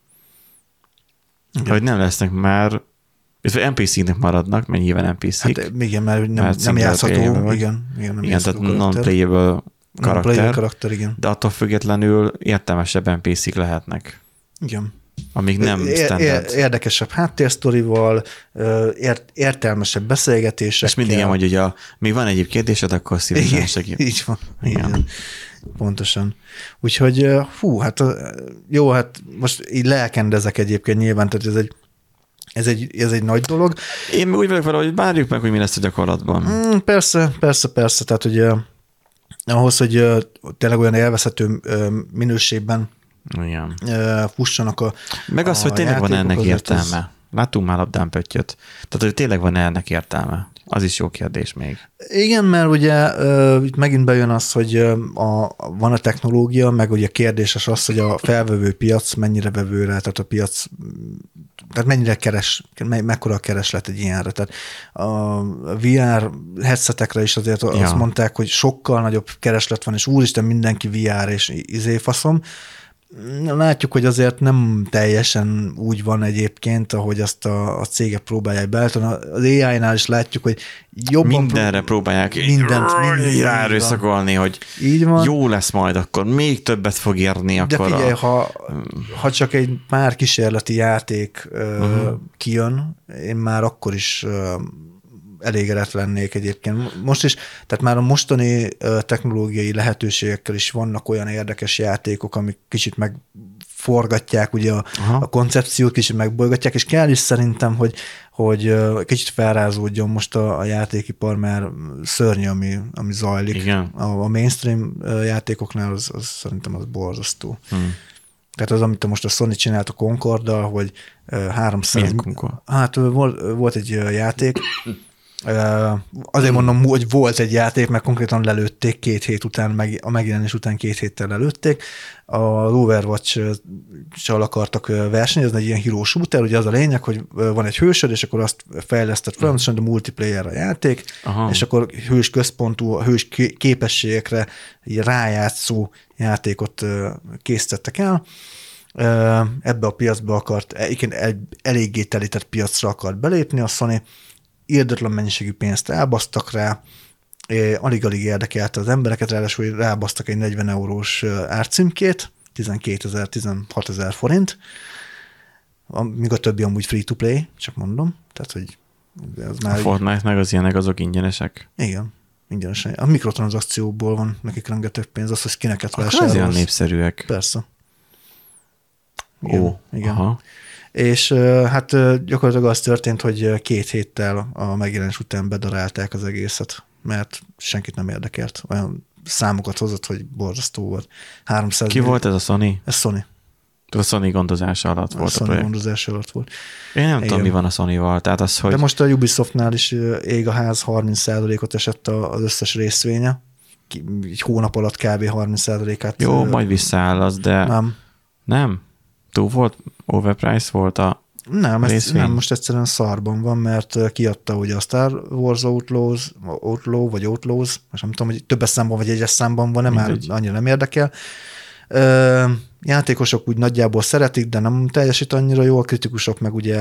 igen. Hogy nem lesznek már és en pé cé-nek maradnak, mert nyilván en pé cé-k. Hát igen, mert nem, mert nem játszható. Igen, igen, nem igen tehát non-playable karakter, non karakter igen. De attól függetlenül értelmesebb en pé cé-k lehetnek. Igen. Amíg nem é- standard. Érdekesebb háttérsztorival, ért- értelmesebb beszélgetések. És mindig ilyen, hogy a, még van egyéb kérdésed, akkor szívesen segít. Így van. Igen. Igen. Pontosan. Úgyhogy hú, hát jó, hát most így lelkendezek egyébként nyilván, tehát ez egy Ez egy, ez egy nagy dolog. Én úgy vagyok vele, hogy várjuk meg, hogy mi lesz a gyakorlatban. Mm, persze, persze, persze. Tehát, hogy uh, ahhoz, hogy uh, tényleg olyan élvezhető uh, minőségben Igen. Uh, fussanak a Meg az, a hogy tényleg van ennek értelme. Az... Láttunk már labdán pöttyöt. Tehát, hogy tényleg van ennek értelme. Az is jó kérdés még. Igen, mert ugye uh, itt megint bejön az, hogy uh, a, van a technológia, meg ugye kérdéses az, hogy a felvevő piac mennyire vevő rá, tehát a piac tehát mennyire keres, me, mekkora a kereslet egy ilyenre. Tehát a vé er headsetekre is azért ja. azt mondták, hogy sokkal nagyobb kereslet van, és úristen mindenki vé er és izé faszom. Látjuk, hogy azért nem teljesen úgy van egyébként, ahogy azt a, a cégek próbálják beállítani. Az á i-nál is látjuk, hogy jobban... Mindenre prób- próbálják mindent, mindent ráerőszakolni, hogy így van. Jó lesz majd, akkor még többet fog érni. De akkor figyelj, a... ha, ha csak egy pár kísérleti játék uh-huh. kijön, én már akkor is elégedett lennék egyébként. Most is, tehát már a mostani technológiai lehetőségekkel is vannak olyan érdekes játékok, amik kicsit meg forgatják ugye a, a koncepciót, kicsit megbolygatják, és kell is szerintem, hogy, hogy kicsit felrázódjon most a, a játékipar, mert szörnyű, ami, ami zajlik. Igen. A, a mainstream játékoknál az, az szerintem az borzasztó. Hmm. Tehát az, amit most a Sony csinált a Concorddal, hogy háromszáz... Milyen Concord? Hát volt, volt egy játék, azért mondom, hogy volt egy játék, mert konkrétan lelőtték két hét után, meg, a megjelenés után két héttel lelőtték. A Overwatch-sal akartak versenyezni, egy ilyen hero shooter, ugye az a lényeg, hogy van egy hősöd, és akkor azt fejlesztett folyamatosan, de multiplayer a játék, Aha. és akkor hős központú, hős képességekre rájátszó játékot készítettek el. Ebbe a piacba akart, igen, eléggé telített piacra akart belépni a Sony, irdatlan mennyiségű pénzt elbasztak rá, alig-alig érdekelte az embereket, ráadásul rábasztak egy negyven eurós árcímkét, tizenkétezer, tizenhatezer forint, míg a többi amúgy free-to-play, csak mondom. Tehát, hogy ez már a Fortnite meg az ilyenek, azok ingyenesek. Igen, ingyenesen. A mikrotranszakcióból van nekik rengeteg pénz, az, hogy skineket vásárolsz. Akkor az ilyen népszerűek. Persze. Igen, Ó, igen. Aha. És hát gyakorlatilag az történt, hogy két héttel a megjelenés után bedarálták az egészet, mert senkit nem érdekelt. Olyan számokat hozott, hogy borzasztó volt. háromszáz Ki volt ez a Sony? Ez Sony. A Sony gondozása alatt a volt Sony a projekt. gondozása alatt volt. Én nem Igen. tudom, mi van a Sony-val. Tehát az, hogy... De most a Ubisoftnál is ég a ház, harminc százalékot esett az összes részvénye. Egy hónap alatt kb. harminc százalékát. Jó, majd visszaáll az, de... Nem. Nem? Túl volt? Overprice volt a Nem, ez részvény? nem, most egyszerűen szarban van, mert kiadta ugye a Star Wars Outlaws, Outlaw, vagy Outlaws, most nem tudom, hogy többes számban vagy egyes számban van, nem már annyira nem érdekel. Ö, játékosok úgy nagyjából szeretik, de nem teljesít annyira jó, a kritikusok meg ugye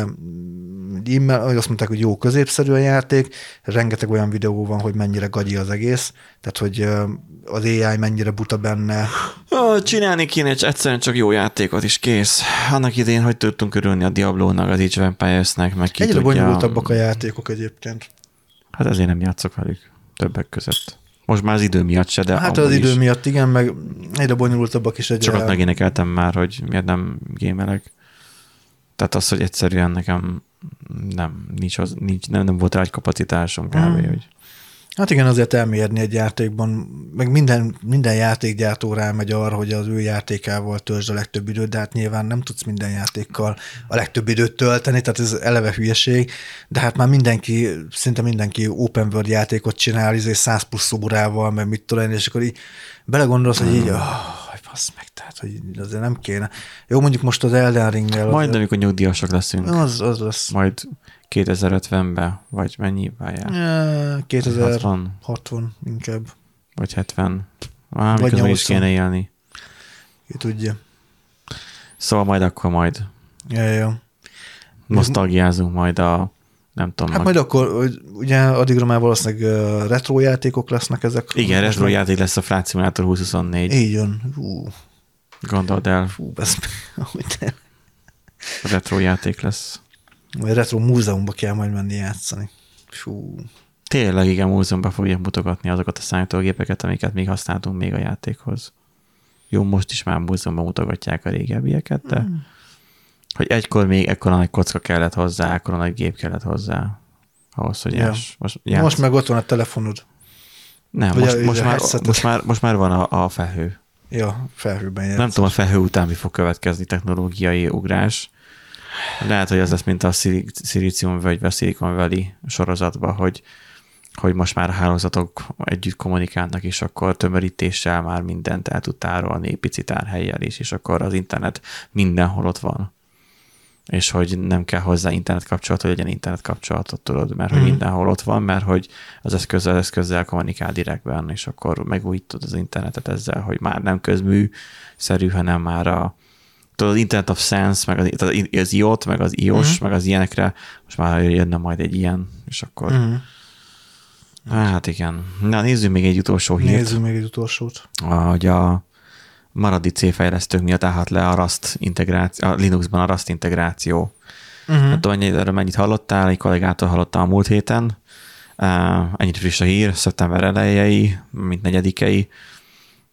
e-mail, azt mondták, hogy jó, középszerű a játék, rengeteg olyan videó van, hogy mennyire gagyi az egész, tehát hogy az á i mennyire buta benne. Oh, csinálni kéne egyszerűen csak jó játékot is, kész. Annak idén, hogy tudtunk örülni a Diablo-nak, az Age of Empires-nek, meg ki Egyre tudja... bonyolultabbak a játékok egyébként. Hát ezért nem játszok velük többek között. Most már az idő miatt se, de hát az idő is. miatt igen, meg egyre bonyolultabbak is. Egyre... Sokat megénekeltem már, hogy miért nem gémelek. Tehát az, hogy egyszerűen nekem nem, nincs az, nincs, nem, nem volt rá egy kapacitásom kb. Hmm. Hogy... Hát igen, azért elmérni egy játékban, meg minden, minden játékgyártó rámegy arra, hogy az ő játékával töltsd a legtöbb időt, de hát nyilván nem tudsz minden játékkal a legtöbb időt tölteni, tehát ez eleve hülyeség, de hát már mindenki, szinte mindenki open world játékot csinál, és száz plusz órával, meg mit tudom, és akkor így belegondolsz, hogy így, oh, bassz meg, tehát, hogy azért nem kéne. Jó, mondjuk most az Elden Ringnél... Majd az, amikor nyugdíjasok leszünk. Az, az lesz. Majd kétezer-ötvenben, vagy mennyi várjál? kétezer-hatvan inkább. Vagy hetven. Á, mikor meg is kéne élni. Ki tudja. Szóval majd akkor majd. Ja, ja. Nosztalgiázunk majd a nem tudom. Hát majd akkor, ugye addigra már valószínűleg retro játékok lesznek ezek. Igen, retro játék lesz a Flight Simulator húsz huszonnégy. Így jön. Hú. Gondold el. Hú, ez retro játék lesz. Vagy retro múzeumba kell majd menni játszani. Fú. Tényleg igen, múzeumban fogják mutogatni azokat a számítógépeket, amiket még használtunk még a játékhoz. Jó, most is már múzeumban mutogatják a régebbieket, de mm. hogy egykor még ekkora nagy kocka kellett hozzá, ekkora nagy gép kellett hozzá, ahhoz, hogy ja. játsz. Most, játsz. most meg ott van a telefonod. Nem, most, a, most, már, most, már, most már van a, a felhő. Ja, felhőben játsz. Nem tudom, a felhő után mi fog következni technológiai ugrás. Lehet, hogy az lesz, mint a Silicium vagy a Silicon Valley sorozatban, hogy, hogy most már a hálózatok együtt kommunikálnak, és akkor tömörítéssel már mindent el tud tárolni, pici tárhellyel is, és akkor az internet mindenhol ott van. És hogy nem kell hozzá internet kapcsolat, hogy legyen internet kapcsolatot, tudod, mert hogy mm. mindenhol ott van, mert hogy az eszköz az eszközzel kommunikál direktben, és akkor megújítod az internetet ezzel, hogy már nem közműszerű, hanem már a tudod, az Internet of Sense, meg az, az i o té, meg az i o es, mm. meg az ilyenekre, most már jönne majd egy ilyen, és akkor mm. hát igen. Na, nézzük még egy utolsó hírt. Nézzük még egy utolsót. Hogy a maradi C fejlesztők miatt állhat le a Rust integráció, a Linuxban a Rust integráció. Uh-huh. Nem tudom, erről mennyit hallottál, egy kollégától hallottam a múlt héten. Uh, ennyit friss a hír, szeptember elejei, mint negyedikei.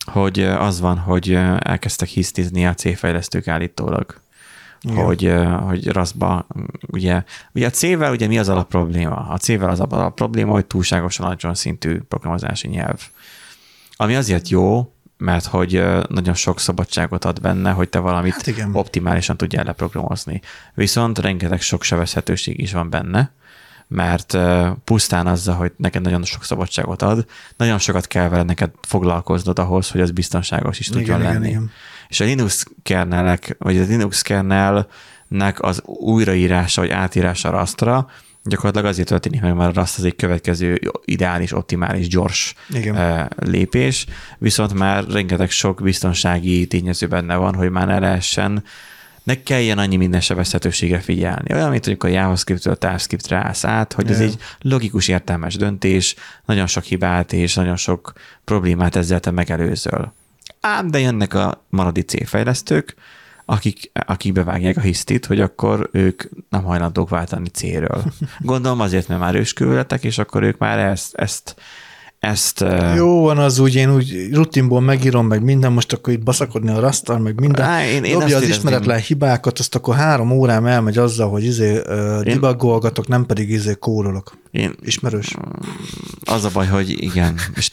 hogy az van, hogy elkezdtek hisztizni a C-fejlesztők állítólag. Igen. Hogy, hogy raszba, ugye, ugye a C-vel ugye mi az a probléma? A C-vel az a probléma, hogy túlságosan alacsony szintű programozási nyelv. Ami azért jó, mert hogy nagyon sok szabadságot ad benne, hogy te valamit hát optimálisan tudjál leprogramozni. Viszont rengeteg sok sebezhetőség is van benne, mert pusztán azzal, hogy neked nagyon sok szabadságot ad, nagyon sokat kell vele neked foglalkoznod ahhoz, hogy az biztonságos is tudjon igen, lenni. Igen, igen. És a Linux kernelek, vagy a Linux kernelnek az újraírása, vagy átírása Rastra gyakorlatilag azért történik meg, mert Rust az egy következő ideális, optimális, gyors igen. lépés, viszont már rengeteg sok biztonsági tényező benne van, hogy már ne lehessen, ne kelljen annyi minden sebezhetőségre figyelni. Olyan, mint mondjuk a JavaScript-től a TypeScript-re állsz át, hogy ez egy logikus, értelmes döntés, nagyon sok hibát és nagyon sok problémát ezzel te megelőzöl. Ám de jönnek a maradi C-fejlesztők, akik, akik bevágják a hisztit, hogy akkor ők nem hajlandók váltani C-ről. Gondolom azért, mert már őskövületek, és akkor ők már ezt, ezt, ezt jó van az úgy, én úgy rutinból megírom, meg minden, most akkor itt baszakodni a Rusttal, meg minden. Á, én, én dobja az ismeretlen hibákat, azt akkor három órám elmegy azzal, hogy izé uh, debugolgatok, nem pedig izé kórolok. Én, Ismerős. Az a baj, hogy igen, és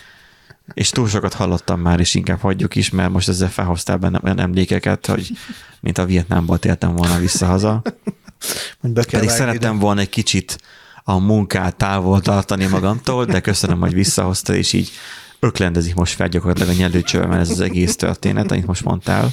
És túl sokat hallottam már, és inkább hagyjuk is, mert most ezzel felhoztál benne olyan emlékeket, hogy mint a Vietnámból tértem volna visszahaza. Pedig szerettem volna egy kicsit a munkát távol tartani magamtól, de köszönöm, hogy visszahoztad, és így öklendezik most fel gyakorlatilag a nyelőcsőben ez az egész történet, amit most mondtál.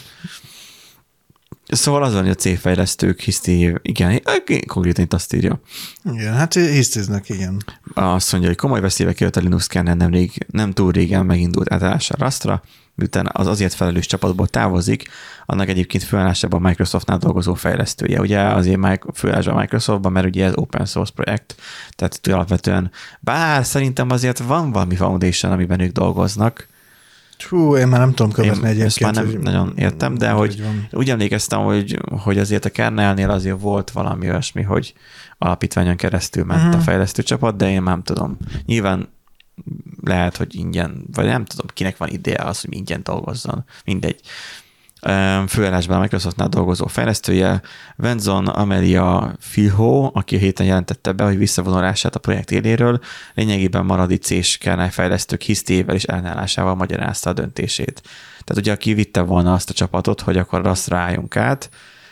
Szóval az van, hogy a C-fejlesztők hiszti, igen, konkrétan itt azt írja. Igen, hát hisztiznek, igen. Azt mondja, hogy komoly veszélybe kijött a Linux kernel nem, rég, nem túl régen megindult átállása Rastra, miután az azért felelős csapatból távozik, annak egyébként főállásában a Microsoftnál dolgozó fejlesztője. Ugye azért főállásban a Microsoftban, mert ugye ez open source projekt, tehát alapvetően, bár szerintem azért van valami foundation, amiben ők dolgoznak. Hú, én már nem tudom követni egyébként. Ezt már nem hogy nagyon értem, de hogy úgy emlékeztem, hogy, hogy azért a kernelnél azért volt valami olyasmi, hogy alapítványon keresztül ment uh-huh. a fejlesztő csapat, de én nem tudom. Nyilván lehet, hogy ingyen, vagy nem tudom, kinek van ideje az, hogy ingyen dolgozzon. Mindegy. Főállásban a Microsoftnál dolgozó fejlesztője Venzon Amelia Filho, aki a héten jelentette be, hogy visszavonulását a projekt éléről lényegében maradi C-s kernelfejlesztők hisztével és ellenállásával magyarázta a döntését. Tehát ugye aki vitte volna azt a csapatot, hogy akkor azt rájunk át,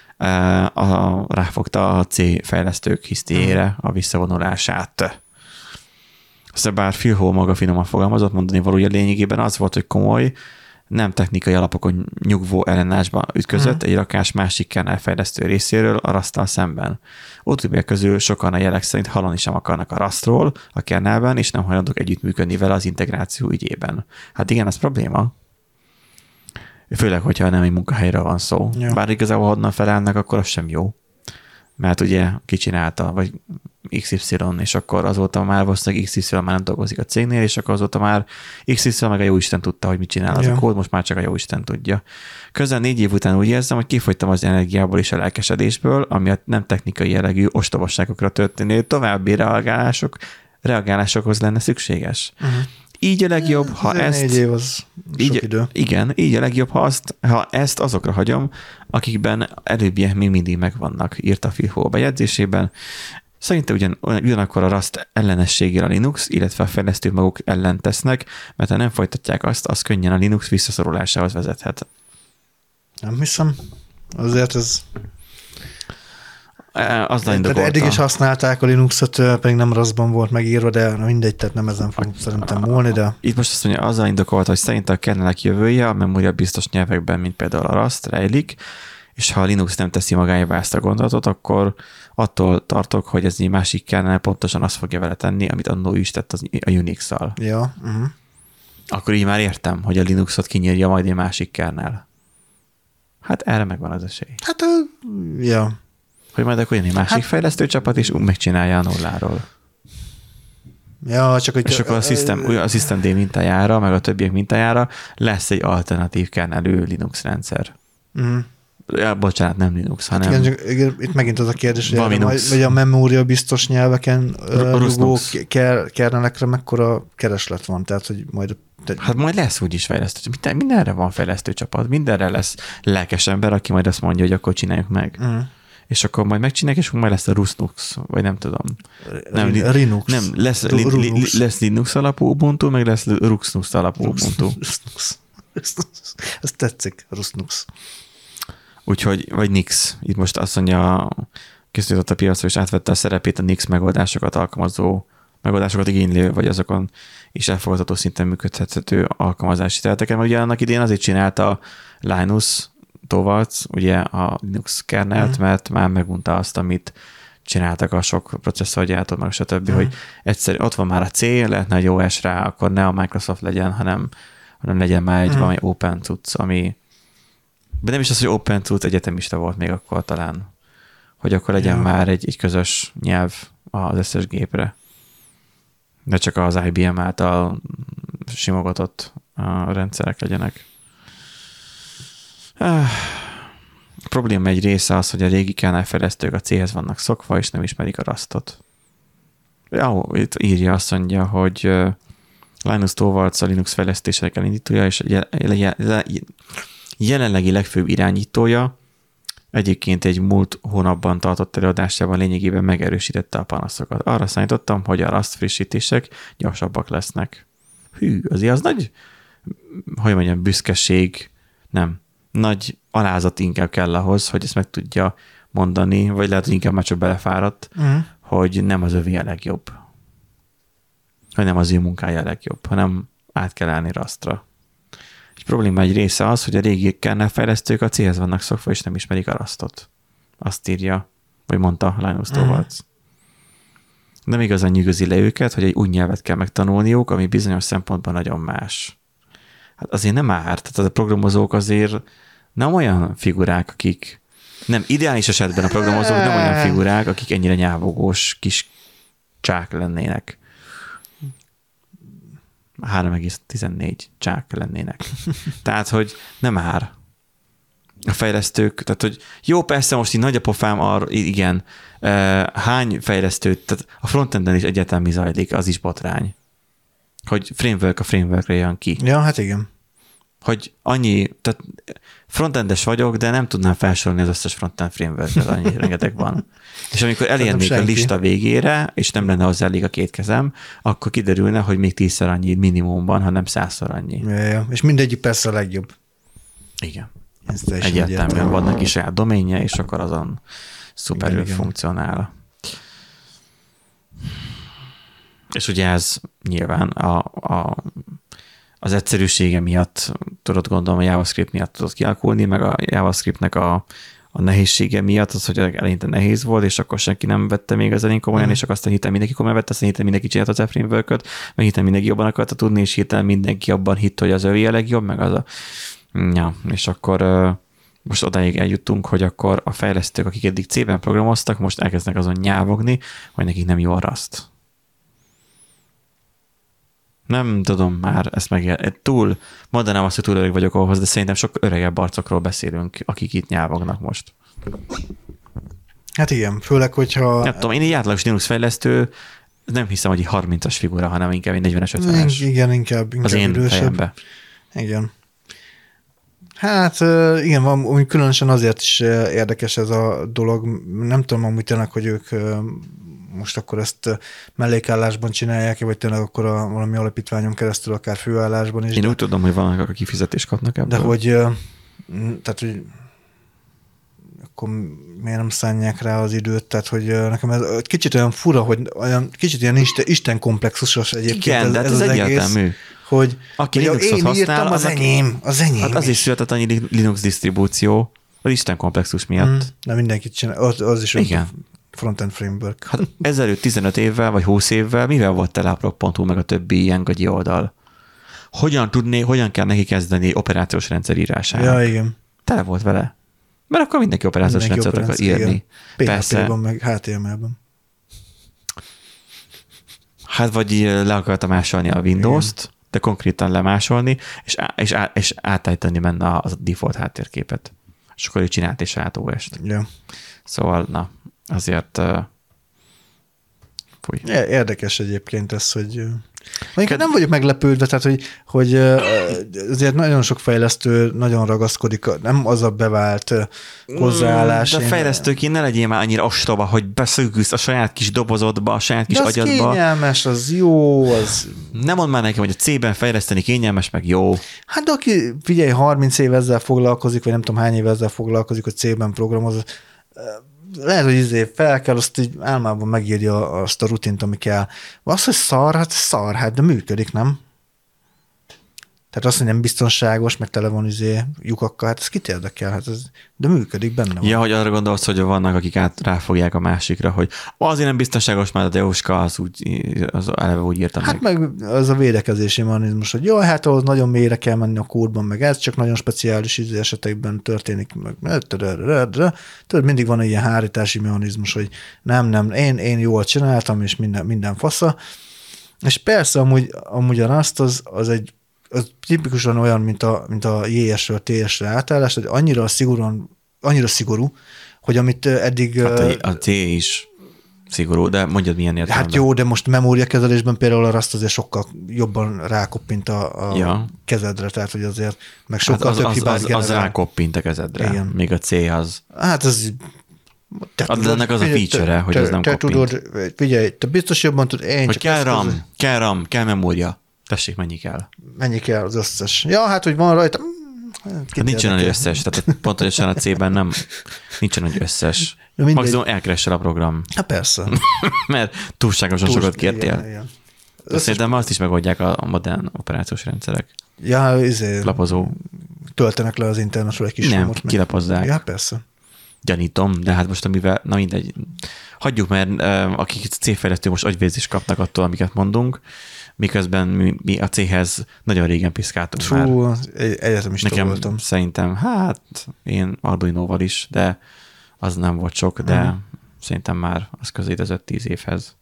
a, ráfogta a C fejlesztők hisztéjére a visszavonulását. Aztán bár Filho maga finoman fogalmazott, mondani valója lényegében az volt, hogy komoly, nem technikai alapokon nyugvó ellenállásba ütközött hmm. egy rakás másik kernelfejlesztő részéről a Rusttal szemben. Utóbbiak közül sokan a jelek szerint hallani sem akarnak a Rustról a kernelben, és nem hajlandók együttműködni vele az integráció ügyében. Hát igen, ez probléma. Főleg, hogyha nem egy munkahelyről van szó. Ja. Bár igazából honnan felállnak, akkor az sem jó. Mert ugye kicsinálta, vagy iksz ipszilon, és akkor azóta már valószínűleg iksz ipszilon már nem dolgozik a cégnél, és akkor azóta már iksz ipszilon meg a jóisten tudta, hogy mit csinál az ja. a kód, most már csak a jóisten tudja. Közel négy év után úgy érzem, hogy kifogytam az energiából és a lelkesedésből, ami a nem technikai jellegű ostobosságokra történő további reagálások, reagálásokhoz lenne szükséges. Uh-huh. Így a legjobb, ha ez ezt... Négy év az így, sok idő. Igen, így a legjobb, ha, azt, ha ezt azokra hagyom, akikben előbbiek még mindig megvannak, írta Filho a bejegyzésében. Szerintem ugyan, ugyanakkor a Rust ellenességgel a Linux, illetve a fejlesztők maguk ellen tesznek, mert ha nem folytatják azt, az könnyen a Linux visszaszorulásához vezethet. Nem hiszem. Azért ez... Az eddig is használták a Linuxot, pedig nem Rustban volt megírva, de mindegy, tehát nem ezen fog szerintem múlni, de... Itt most azt mondja, azzal indokolta, hogy szerint a kernelek jövője a memória biztos nyelvekben, mint például a Rust rejlik, és ha a Linux nem teszi magáévá ezt a gondolatot, akkor attól tartok, hogy ez egy másik kernel pontosan azt fogja vele tenni, amit annó is tett az, a Unix-szal. Ja. Uh-huh. Akkor így már értem, hogy a Linuxot kinyírja majd egy másik kernel. Hát erre megvan az esély. Hát, ja. Hogy majd akkor jön egy másik hát, fejlesztőcsapat, és úgy megcsinálja a nulláról. Ja, csak hogy... És akkor a System, a Systemd mintájára, meg a többiek mintájára lesz egy alternatív kernelű Linux rendszer. Uh-huh. Ja, bocsánat, nem Linux, hanem... Hát igen, igen, itt megint az a kérdés, hogy, hogy a memória biztos nyelveken rugó kernelekre mekkora kereslet van, tehát hogy majd... Hát majd lesz úgyis fejlesztő. Minden, mindenre van fejlesztő csapat, mindenre lesz lelkes ember, aki majd azt mondja, hogy akkor csináljuk meg. Uh-huh. És akkor majd megcsinálják, és akkor majd lesz a Rusnux, vagy nem tudom. Nem, Linux. Nem, lesz, li, li, li, lesz Linux alapú Ubuntu, meg lesz Rusnux alapú Ubuntu. Ez tetszik, Rusnux. Úgyhogy, vagy Nix. Itt most azt mondja, készített a piacra, és átvette a szerepét a Nix megoldásokat alkalmazó, megoldásokat igénylő, vagy azokon is elfogadható szinten működhető alkalmazási területeken. Ugye annak idén azért csinálta Linus Torvalds, ugye a Linux kernelt, mm. mert már megunta azt, amit csináltak a sok processzorgyártót, meg stb., mm. hogy egyszerű, ott van már a C, lehetne egy o es rá, akkor ne a Microsoft legyen, hanem, hanem legyen már egy mm. valami open cucc, ami de nem is az, hogy open cucc, egyetemista volt még akkor talán, hogy akkor legyen ja. már egy, egy közös nyelv az összes gépre. De csak az I B M által simogatott a rendszerek legyenek. A probléma egy része az, hogy a régi kernel fejlesztők a C-hez vannak szokva, és nem ismerik a Rustot. Jó, itt írja, azt mondja, hogy Linus Torvalds a Linux fejlesztések elindítója, és jelenlegi legfőbb irányítója egyébként egy múlt hónapban tartott előadásában lényegében megerősítette a panaszokat. Arra számítottam, hogy a Rust frissítések gyorsabbak lesznek. Hű, azért az nagy, hogy mondjam, büszkeség, nem, nagy alázat inkább kell ahhoz, hogy ezt meg tudja mondani, vagy lehet, hogy inkább már csak belefáradt, uh-huh. hogy nem az övé a legjobb. Hogy nem az ő munkája a legjobb, hanem át kell állni Rustra. Egy probléma egy része az, hogy a régi kernelfejlesztők a C-hez vannak szokva, és nem ismerik a Rustot. Azt írja, vagy mondta Linus Torvalds. Nem igazán nyűgözi le őket, hogy egy új nyelvet kell megtanulniuk, ami bizonyos szempontban nagyon más. Hát azért nem árt. Tehát a programozók azért nem olyan figurák, akik nem, ideális esetben a programozók nem olyan figurák, akik ennyire nyávogós kis csák lennének. három egész tizennégy csák lennének. Tehát, hogy nem ár. A fejlesztők, tehát, hogy jó, persze most így nagy a pofám arra, igen, hány fejlesztőt, tehát a frontenden is egyáltalán mi zajlik, az is botrány. Hogy framework a frameworkre jön ki. Ja, hát igen. Hogy annyi, tehát frontendes vagyok, de nem tudnám felsorolni az összes frontend framework-et, annyi rengeteg van. És amikor elérnék a lista végére, és nem lenne hozzá elég a két kezem, akkor kiderülne, hogy még tízszer annyi minimumban, hanem százszor annyi. Ja, ja. És mindegyik persze a legjobb. Igen. Egyértelműen van neki saját doménje, és akkor azon szuperül funkcionál. És ugye ez nyilván a, a az egyszerűsége miatt tudod, gondolom, a JavaScript miatt tudod kialakulni, meg a JavaScriptnek a, a nehézsége miatt, az, hogy eleinte nehéz volt, és akkor senki nem vette még az elén komolyan, mm. és akkor aztán hirtelen mindenki komolyan vette, aztán hirtelen mindenki csinált az frameworköt, meg hirtelen mindenki jobban akarta tudni, és hirtelen mindenki abban hitt, hogy az övé a legjobb, meg az a... Ja, és akkor most odáig eljuttunk, hogy akkor a fejlesztők, akik eddig C-ben programoztak, most elkezdnek azon nyávogni, hogy nekik nem jó a Rust. Nem tudom már ezt meg túl, mondanám azt, hogy túl öreg vagyok ahhoz, de szerintem sok öregebb arcokról beszélünk, akik itt nyávognak most. Hát igen, főleg, hogyha... Nem tudom, én egy átlagos Linux fejlesztő, nem hiszem, hogy egy harmincas figura, hanem inkább egy negyvenes, ötvenes. Igen, inkább, inkább az én idősebb. fejembe. Igen. Hát igen, van, különösen azért is érdekes ez a dolog. Nem tudom amúgy tényleg, hogy ők most akkor ezt mellékállásban csinálják, vagy tényleg akkor a valami alapítványon keresztül, akár főállásban is. Én de, úgy tudom, hogy vannak, akik kifizetést kapnak ebből. De hogy, tehát, hogy akkor miért nem szánják rá az időt, tehát, hogy nekem ez kicsit olyan fura, hogy olyan kicsit ilyen isten, isten komplexusos egyébként. Igen, ez, de ez, ez az egyértelmű. Egész, hogy, aki hogy Linuxot én használ, írtam, az enyém, az enyém. Hát az is született annyi Linux disztribúció, az isten komplexus miatt. Hmm, de mindenkit csinál, az, az is igen. Frontend framework. Hát ezelőtt tizenöt évvel, vagy húsz évvel mivel volt tele a prog pont hu meg a többi ilyen gagyi oldal? Hogyan tudné, hogyan kell neki kezdeni operációs rendszer írásának? Ja, igen. Tele volt vele. Mert akkor mindenki operációs rendszert akar írni. pé há pé-ban, meg há té em el-ben. Hát vagy le akarta másolni a Windows-t, igen. de konkrétan lemásolni, és, á, és, á, és átállítani benne a default háttérképet. és akkor ő csinált egy saját ó est. Ja. Szóval, na, azért uh, fúj. Érdekes egyébként ez, hogy mondjuk nem vagyok meglepődve, tehát hogy, hogy azért nagyon sok fejlesztő nagyon ragaszkodik, nem az a bevált hozzáállás. De fejlesztőként ne legyél már annyira ostoba, hogy beszögülsz a saját kis dobozodba, a saját kis de az agyadba. az kényelmes, az jó, az... Nem mondd már nekem, hogy a C-ben fejleszteni kényelmes, meg jó. Hát de aki, figyelj, harminc év ezzel foglalkozik, vagy nem tudom hány év ezzel foglalkozik, hogy C-ben programoz, lehet, hogy izé fel kell, azt így álmában megírja azt a rutint, ami kell. Az, hogy szar, hát szar, hát de működik, nem? Tehát azt, hogy nem biztonságos, meg tele van izé lyukakkal, hát ez kit érdekel, hát ez, de működik benne. Van. Ja, hogy arra gondolsz, hogy vannak, akik át ráfogják a másikra, hogy azért nem biztonságos, mert a Deuska az, úgy, az eleve úgy írta hát meg. meg az a védekezési mechanizmus, hogy jó, hát ahhoz nagyon mélyre kell menni a kódban, meg ez csak nagyon speciális izé esetekben történik, meg tudod, mindig van egy ilyen hárítási mechanizmus, hogy nem, nem, én, én jól csináltam, és minden, minden fasza. És persze amúgy, amúgy azt az, az egy az tipikusan olyan, mint a, mint a jé es-ről té es-re átállás, hogy annyira szigorúan, annyira szigorú, hogy amit eddig... Hát a, a C is szigorú, de mondjad milyen értelemben. Hát jó, de most memóriakezelésben például a Rust azért sokkal jobban rákoppint a, a ja. kezedre, tehát hogy azért meg sokkal hát az, több az, hibát az, generál. Az rákoppint a kezedre, igen. Még a C az... Hát ez... Te tudod, ennek az a feature-e, hogy te, ez nem te koppint. Tudod, figyelj, te biztos jobban tud, én hogy csak kell RAM, közül... kell RAM, kell memória. Tessék, mennyi kell? Mennyi kell az összes? Ja, hát, hogy van rajta... Hát nincsen nagy összes, tehát pontosan a C-ben nem, nincsen nagy összes. Maximum elkeressel a program. Hát persze. Mert túlságosan Túl, sokat kértél. Igen, igen. Összes... Szerintem azt is megoldják a modern operációs rendszerek. Ja, izé... Lapozó. Töltenek le az internetről egy kis Nem, romot. kilapozzák. Ja, persze. Gyanítom, de hát most amivel, na mindegy. Hagyjuk, mert uh, akik C-fejlesztő most agyvérzést kapnak attól, amiket mondunk, miközben mi, mi a C-hez nagyon régen piszkáltunk Fú, már. egyetemista Nekem voltam. Szerintem, hát én Arduino-val is, de az nem volt sok, de hmm. szerintem már az közelítezett tíz évhez.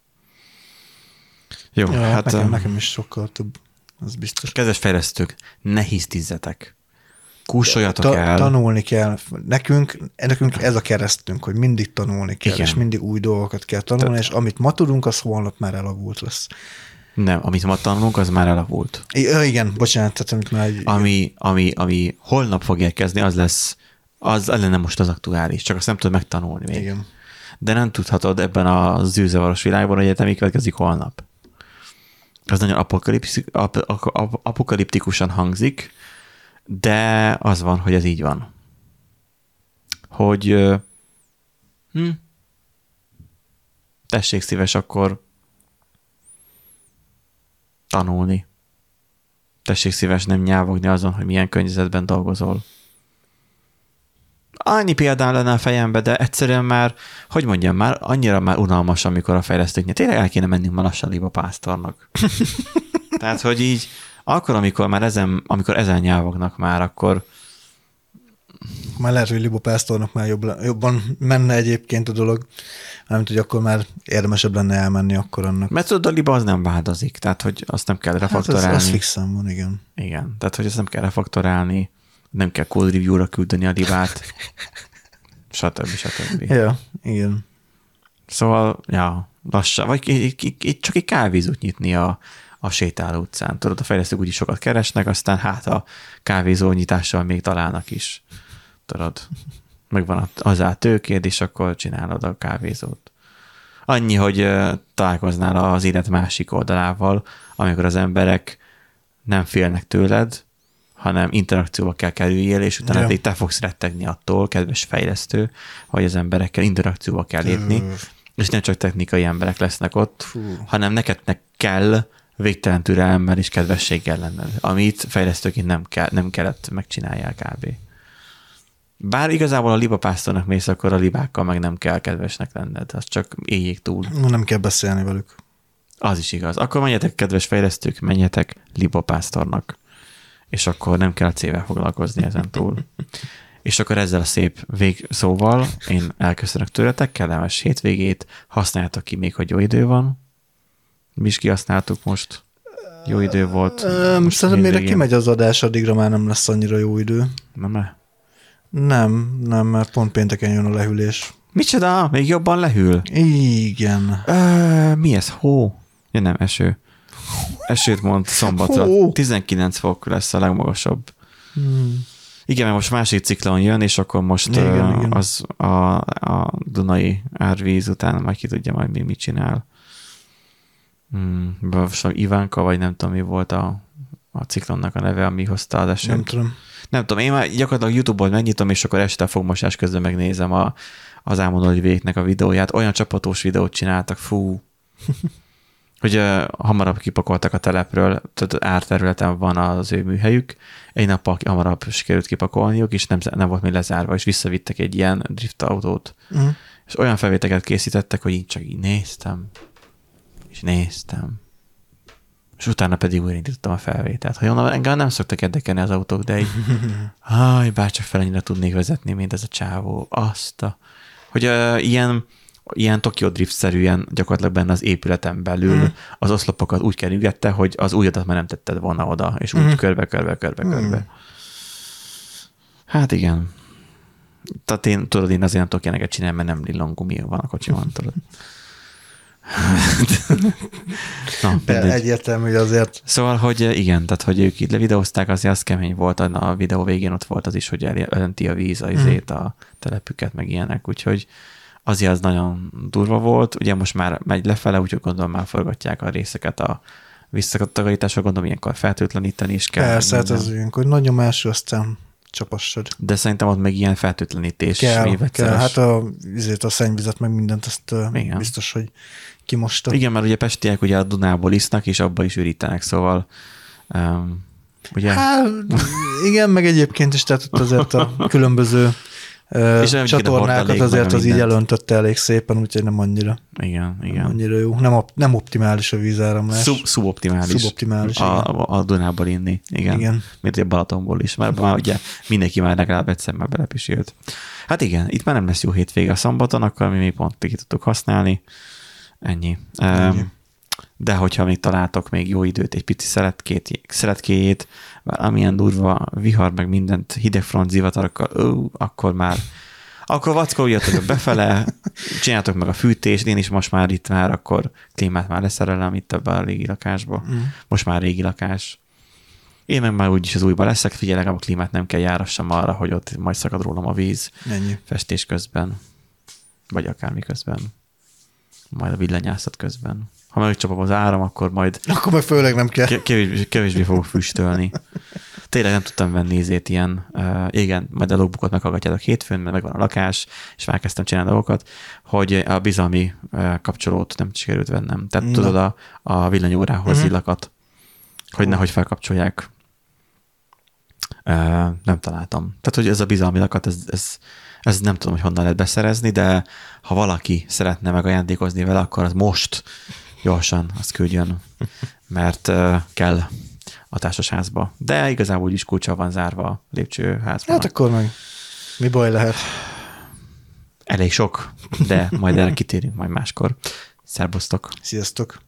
Jó, ja, hát... Nekem, nekem is sokkal több, az biztos. Kedves fejlesztők, ne hisztizzetek. Kúsoljatok Ta, el. Tanulni kell. Nekünk, nekünk ez a keresztünk, hogy mindig tanulni kell, igen. És mindig új dolgokat kell tanulni, Te... és amit ma tudunk, az holnap már elavult lesz. Nem, amit ma tanulunk, az már elavult. I- igen, bocsánat. Tehát, amit már egy, ami, ami, ami holnap fog érkezni, az lesz, az lenne most az aktuális, csak azt nem tudod megtanulni még. Igen. De nem tudhatod ebben a zűrzavaros világban, hogy egyetem következik holnap. Az nagyon apokalipszik, ap, ap, apokaliptikusan hangzik, de az van, hogy ez így van. Hogy hm, tessék szíves akkor tanulni. Tessék szíves nem nyávogni azon, hogy milyen környezetben dolgozol. Annyi példán lenne a fejembe, de egyszerűen már, hogy mondjam, már annyira már unalmas, amikor a fejlesztőknél tényleg el kéne mennünk már lassan libapásztornak. Tehát, hogy így akkor, amikor már ezen, amikor ezen nyávognak már, akkor már lehet, hogy libapásztornak már jobb, jobban menne egyébként a dolog, nem hogy akkor már érdemesebb lenne elmenni akkor annak. Mert tudod, a liba az nem változik, tehát hogy azt nem kell refaktorálni. Hát az, az fixen van, igen. Igen, tehát hogy azt nem kell refaktorálni, nem kell code review-ra küldeni a libát, stb. stb. Ja, igen. Szóval, ja, lassan, vagy csak egy kávézót nyitni a, a sétáló utcán. Tudod, a fejlesztők úgyis sokat keresnek, aztán hát a kávézó nyitással még találnak is. Tudod, megvan az a tőkéd, és akkor csinálod a kávézót. Annyi, hogy találkoznál az élet másik oldalával, amikor az emberek nem félnek tőled, hanem interakcióba kell kerüljél, és utána ja. te fogsz rettegni attól, kedves fejlesztő, hogy az emberekkel interakcióba kell lépni, Öh. és nem csak technikai emberek lesznek ott, Fú. hanem neked kell végtelen türelemmel és kedvességgel lenned, amit fejlesztőként nem, kell, nem kellett megcsináljál kb. Bár igazából a libapásztornak mész, akkor a libákkal meg nem kell kedvesnek lenned, az csak éljék túl. Nem kell beszélni velük. Az is igaz. Akkor menjetek, kedves fejlesztők, menjetek libapásztornak. És akkor nem kell C-vel foglalkozni ezen túl. És akkor ezzel a szép végszóval én elköszönök tőletek, kellemes hétvégét, használjátok ki még, hogy jó idő van. Mi is kihasználtuk most. Jó idő volt. Szerintem mire kimegy az adás, addigra már nem lesz annyira jó idő. Nem-e? Nem, nem, mert pont pénteken jön a lehűlés. Micsoda? Még jobban lehűl? Igen. Ö, mi ez? Hó? Ja nem, eső. Esőt mond szombatra. Hó. tizenkilenc fok lesz a legmagasabb. Hmm. Igen, mert most másik ciklon jön, és akkor most igen, uh, igen. az a, a Dunai árvíz után majd ki tudja majd még mit csinál. Hmm, Ivánka, vagy nem tudom, mi volt a, a ciklonnak a neve, ami hozta az esőt. Nem tudom. Nem tudom, én már gyakorlatilag YouTube-ból megnyitom, és akkor este a fogmosás közben megnézem a, az Ámon Olivéknek a videóját. Olyan csapatós videót csináltak, fú, hogy uh, hamarabb kipakoltak a telepről, tehát árterületen van az ő műhelyük, egy nappal hamarabb sikerült kipakolniuk, és nem, nem volt még lezárva, és visszavittek egy ilyen drift autót. Uh-huh. És olyan felvételeket készítettek, hogy így csak így néztem, és néztem. És utána pedig újraindítottam a felvételt. Hogy onnan engem nem szoktak érdekelni az autók, de így, háj, bárcsak fel annyira tudnék vezetni, mint ez a csávó. Azt a... Hogy uh, ilyen, ilyen Tokyo Drift-szerűen gyakorlatilag benne az épületen belül mm. az oszlopokat úgy kerülgette, hogy az újadat már nem tetted volna oda, és úgy mm. körbe, körbe, körbe, mm. körbe. Hát igen. Tehát én, tudod, én azért nem tudok ilyeneket csinálni, mert nem lillangumi van a kocsiban, tudod. Na, de egyértelmű, hogy azért... Szóval, hogy igen, tehát, hogy ők itt levideózták, azért az kemény volt, a videó végén ott volt az is, hogy elönti a víz a, izét, a telepüket, meg ilyenek, úgyhogy azért az nagyon durva volt. Ugye most már megy lefele, úgyhogy gondolom már forgatják a részeket a visszatakarításra, gondolom ilyenkor feltőtleníteni is kell. Persze, hát az ilyenkor nagy nyomású, aztán csapassad. De szerintem ott meg ilyen feltőtlenítés. Kell, kell. Hát a, azért a szennyvizet, meg mindent, azt igen. Biztos, hogy kimosta. Igen, mert ugye pestiek ugye a Dunából isznak, és abba is ürítenek, szóval um, ugye? Hát, igen, meg egyébként is, tehát ott azért a különböző uh, csatornákat azért az így elöntötte elég szépen, úgyhogy nem annyira. Igen, igen. Nem annyira jó. Nem, op, nem optimális a vízáramlás. Szub, szuboptimális. Szuboptimális, a, a, a Dunából inni, igen. igen. Mint a Balatonból is, mert már ugye mindenki már legalább egyszer már belepisült. Hát igen, itt már nem lesz jó hétvége a szombaton, akkor mi még pont ki tudtuk használni. Ennyi. Ennyi. Um, de hogyha még találtok még jó időt, egy pici szeretkét, szeretkéjét, amilyen durva vihar, meg mindent hidegfront zivatarokkal, ó, akkor már, akkor vackoljatok befele, csináltok meg a fűtést, én is most már itt már akkor klímát már leszerelem itt ebben a régi lakásba. Mm. Most már régi lakás. Én meg már úgyis az újba leszek, figyelek, a klímát nem kell járassam arra, hogy ott majd szakad rólam a víz. Ennyi. Festés közben, vagy akármi közben. Majd a villanyászat közben. Ha megcsapom az áram, akkor majd... Akkor meg főleg nem kell. Kevésbé, kevésbé fogok füstölni. Tényleg nem tudtam venni ízét ilyen, uh, igen, majd a logbookot meghallgatjátok hétfőn, mert megvan a lakás, és már kezdtem csinálni dolgokat, hogy a bizalmi uh, kapcsolót nem sikerült vennem. Tehát na. Tudod, a, a villanyórához uh-huh. illakat, hogy nehogy felkapcsolják. Uh, nem találtam. Tehát, hogy ez a bizalmi lakat, ez, ez Ez nem tudom, hogy honnan lehet beszerezni, de ha valaki szeretne megajándékozni vele, akkor az most gyorsan azt küldjön, mert uh, kell a társasházba. De igazából úgyis kulcsa van zárva a lépcsőházban. Hát akkor meg mi baj lehet? Elég sok, de majd erre kitérünk majd máskor. Szerbusztok! Sziasztok!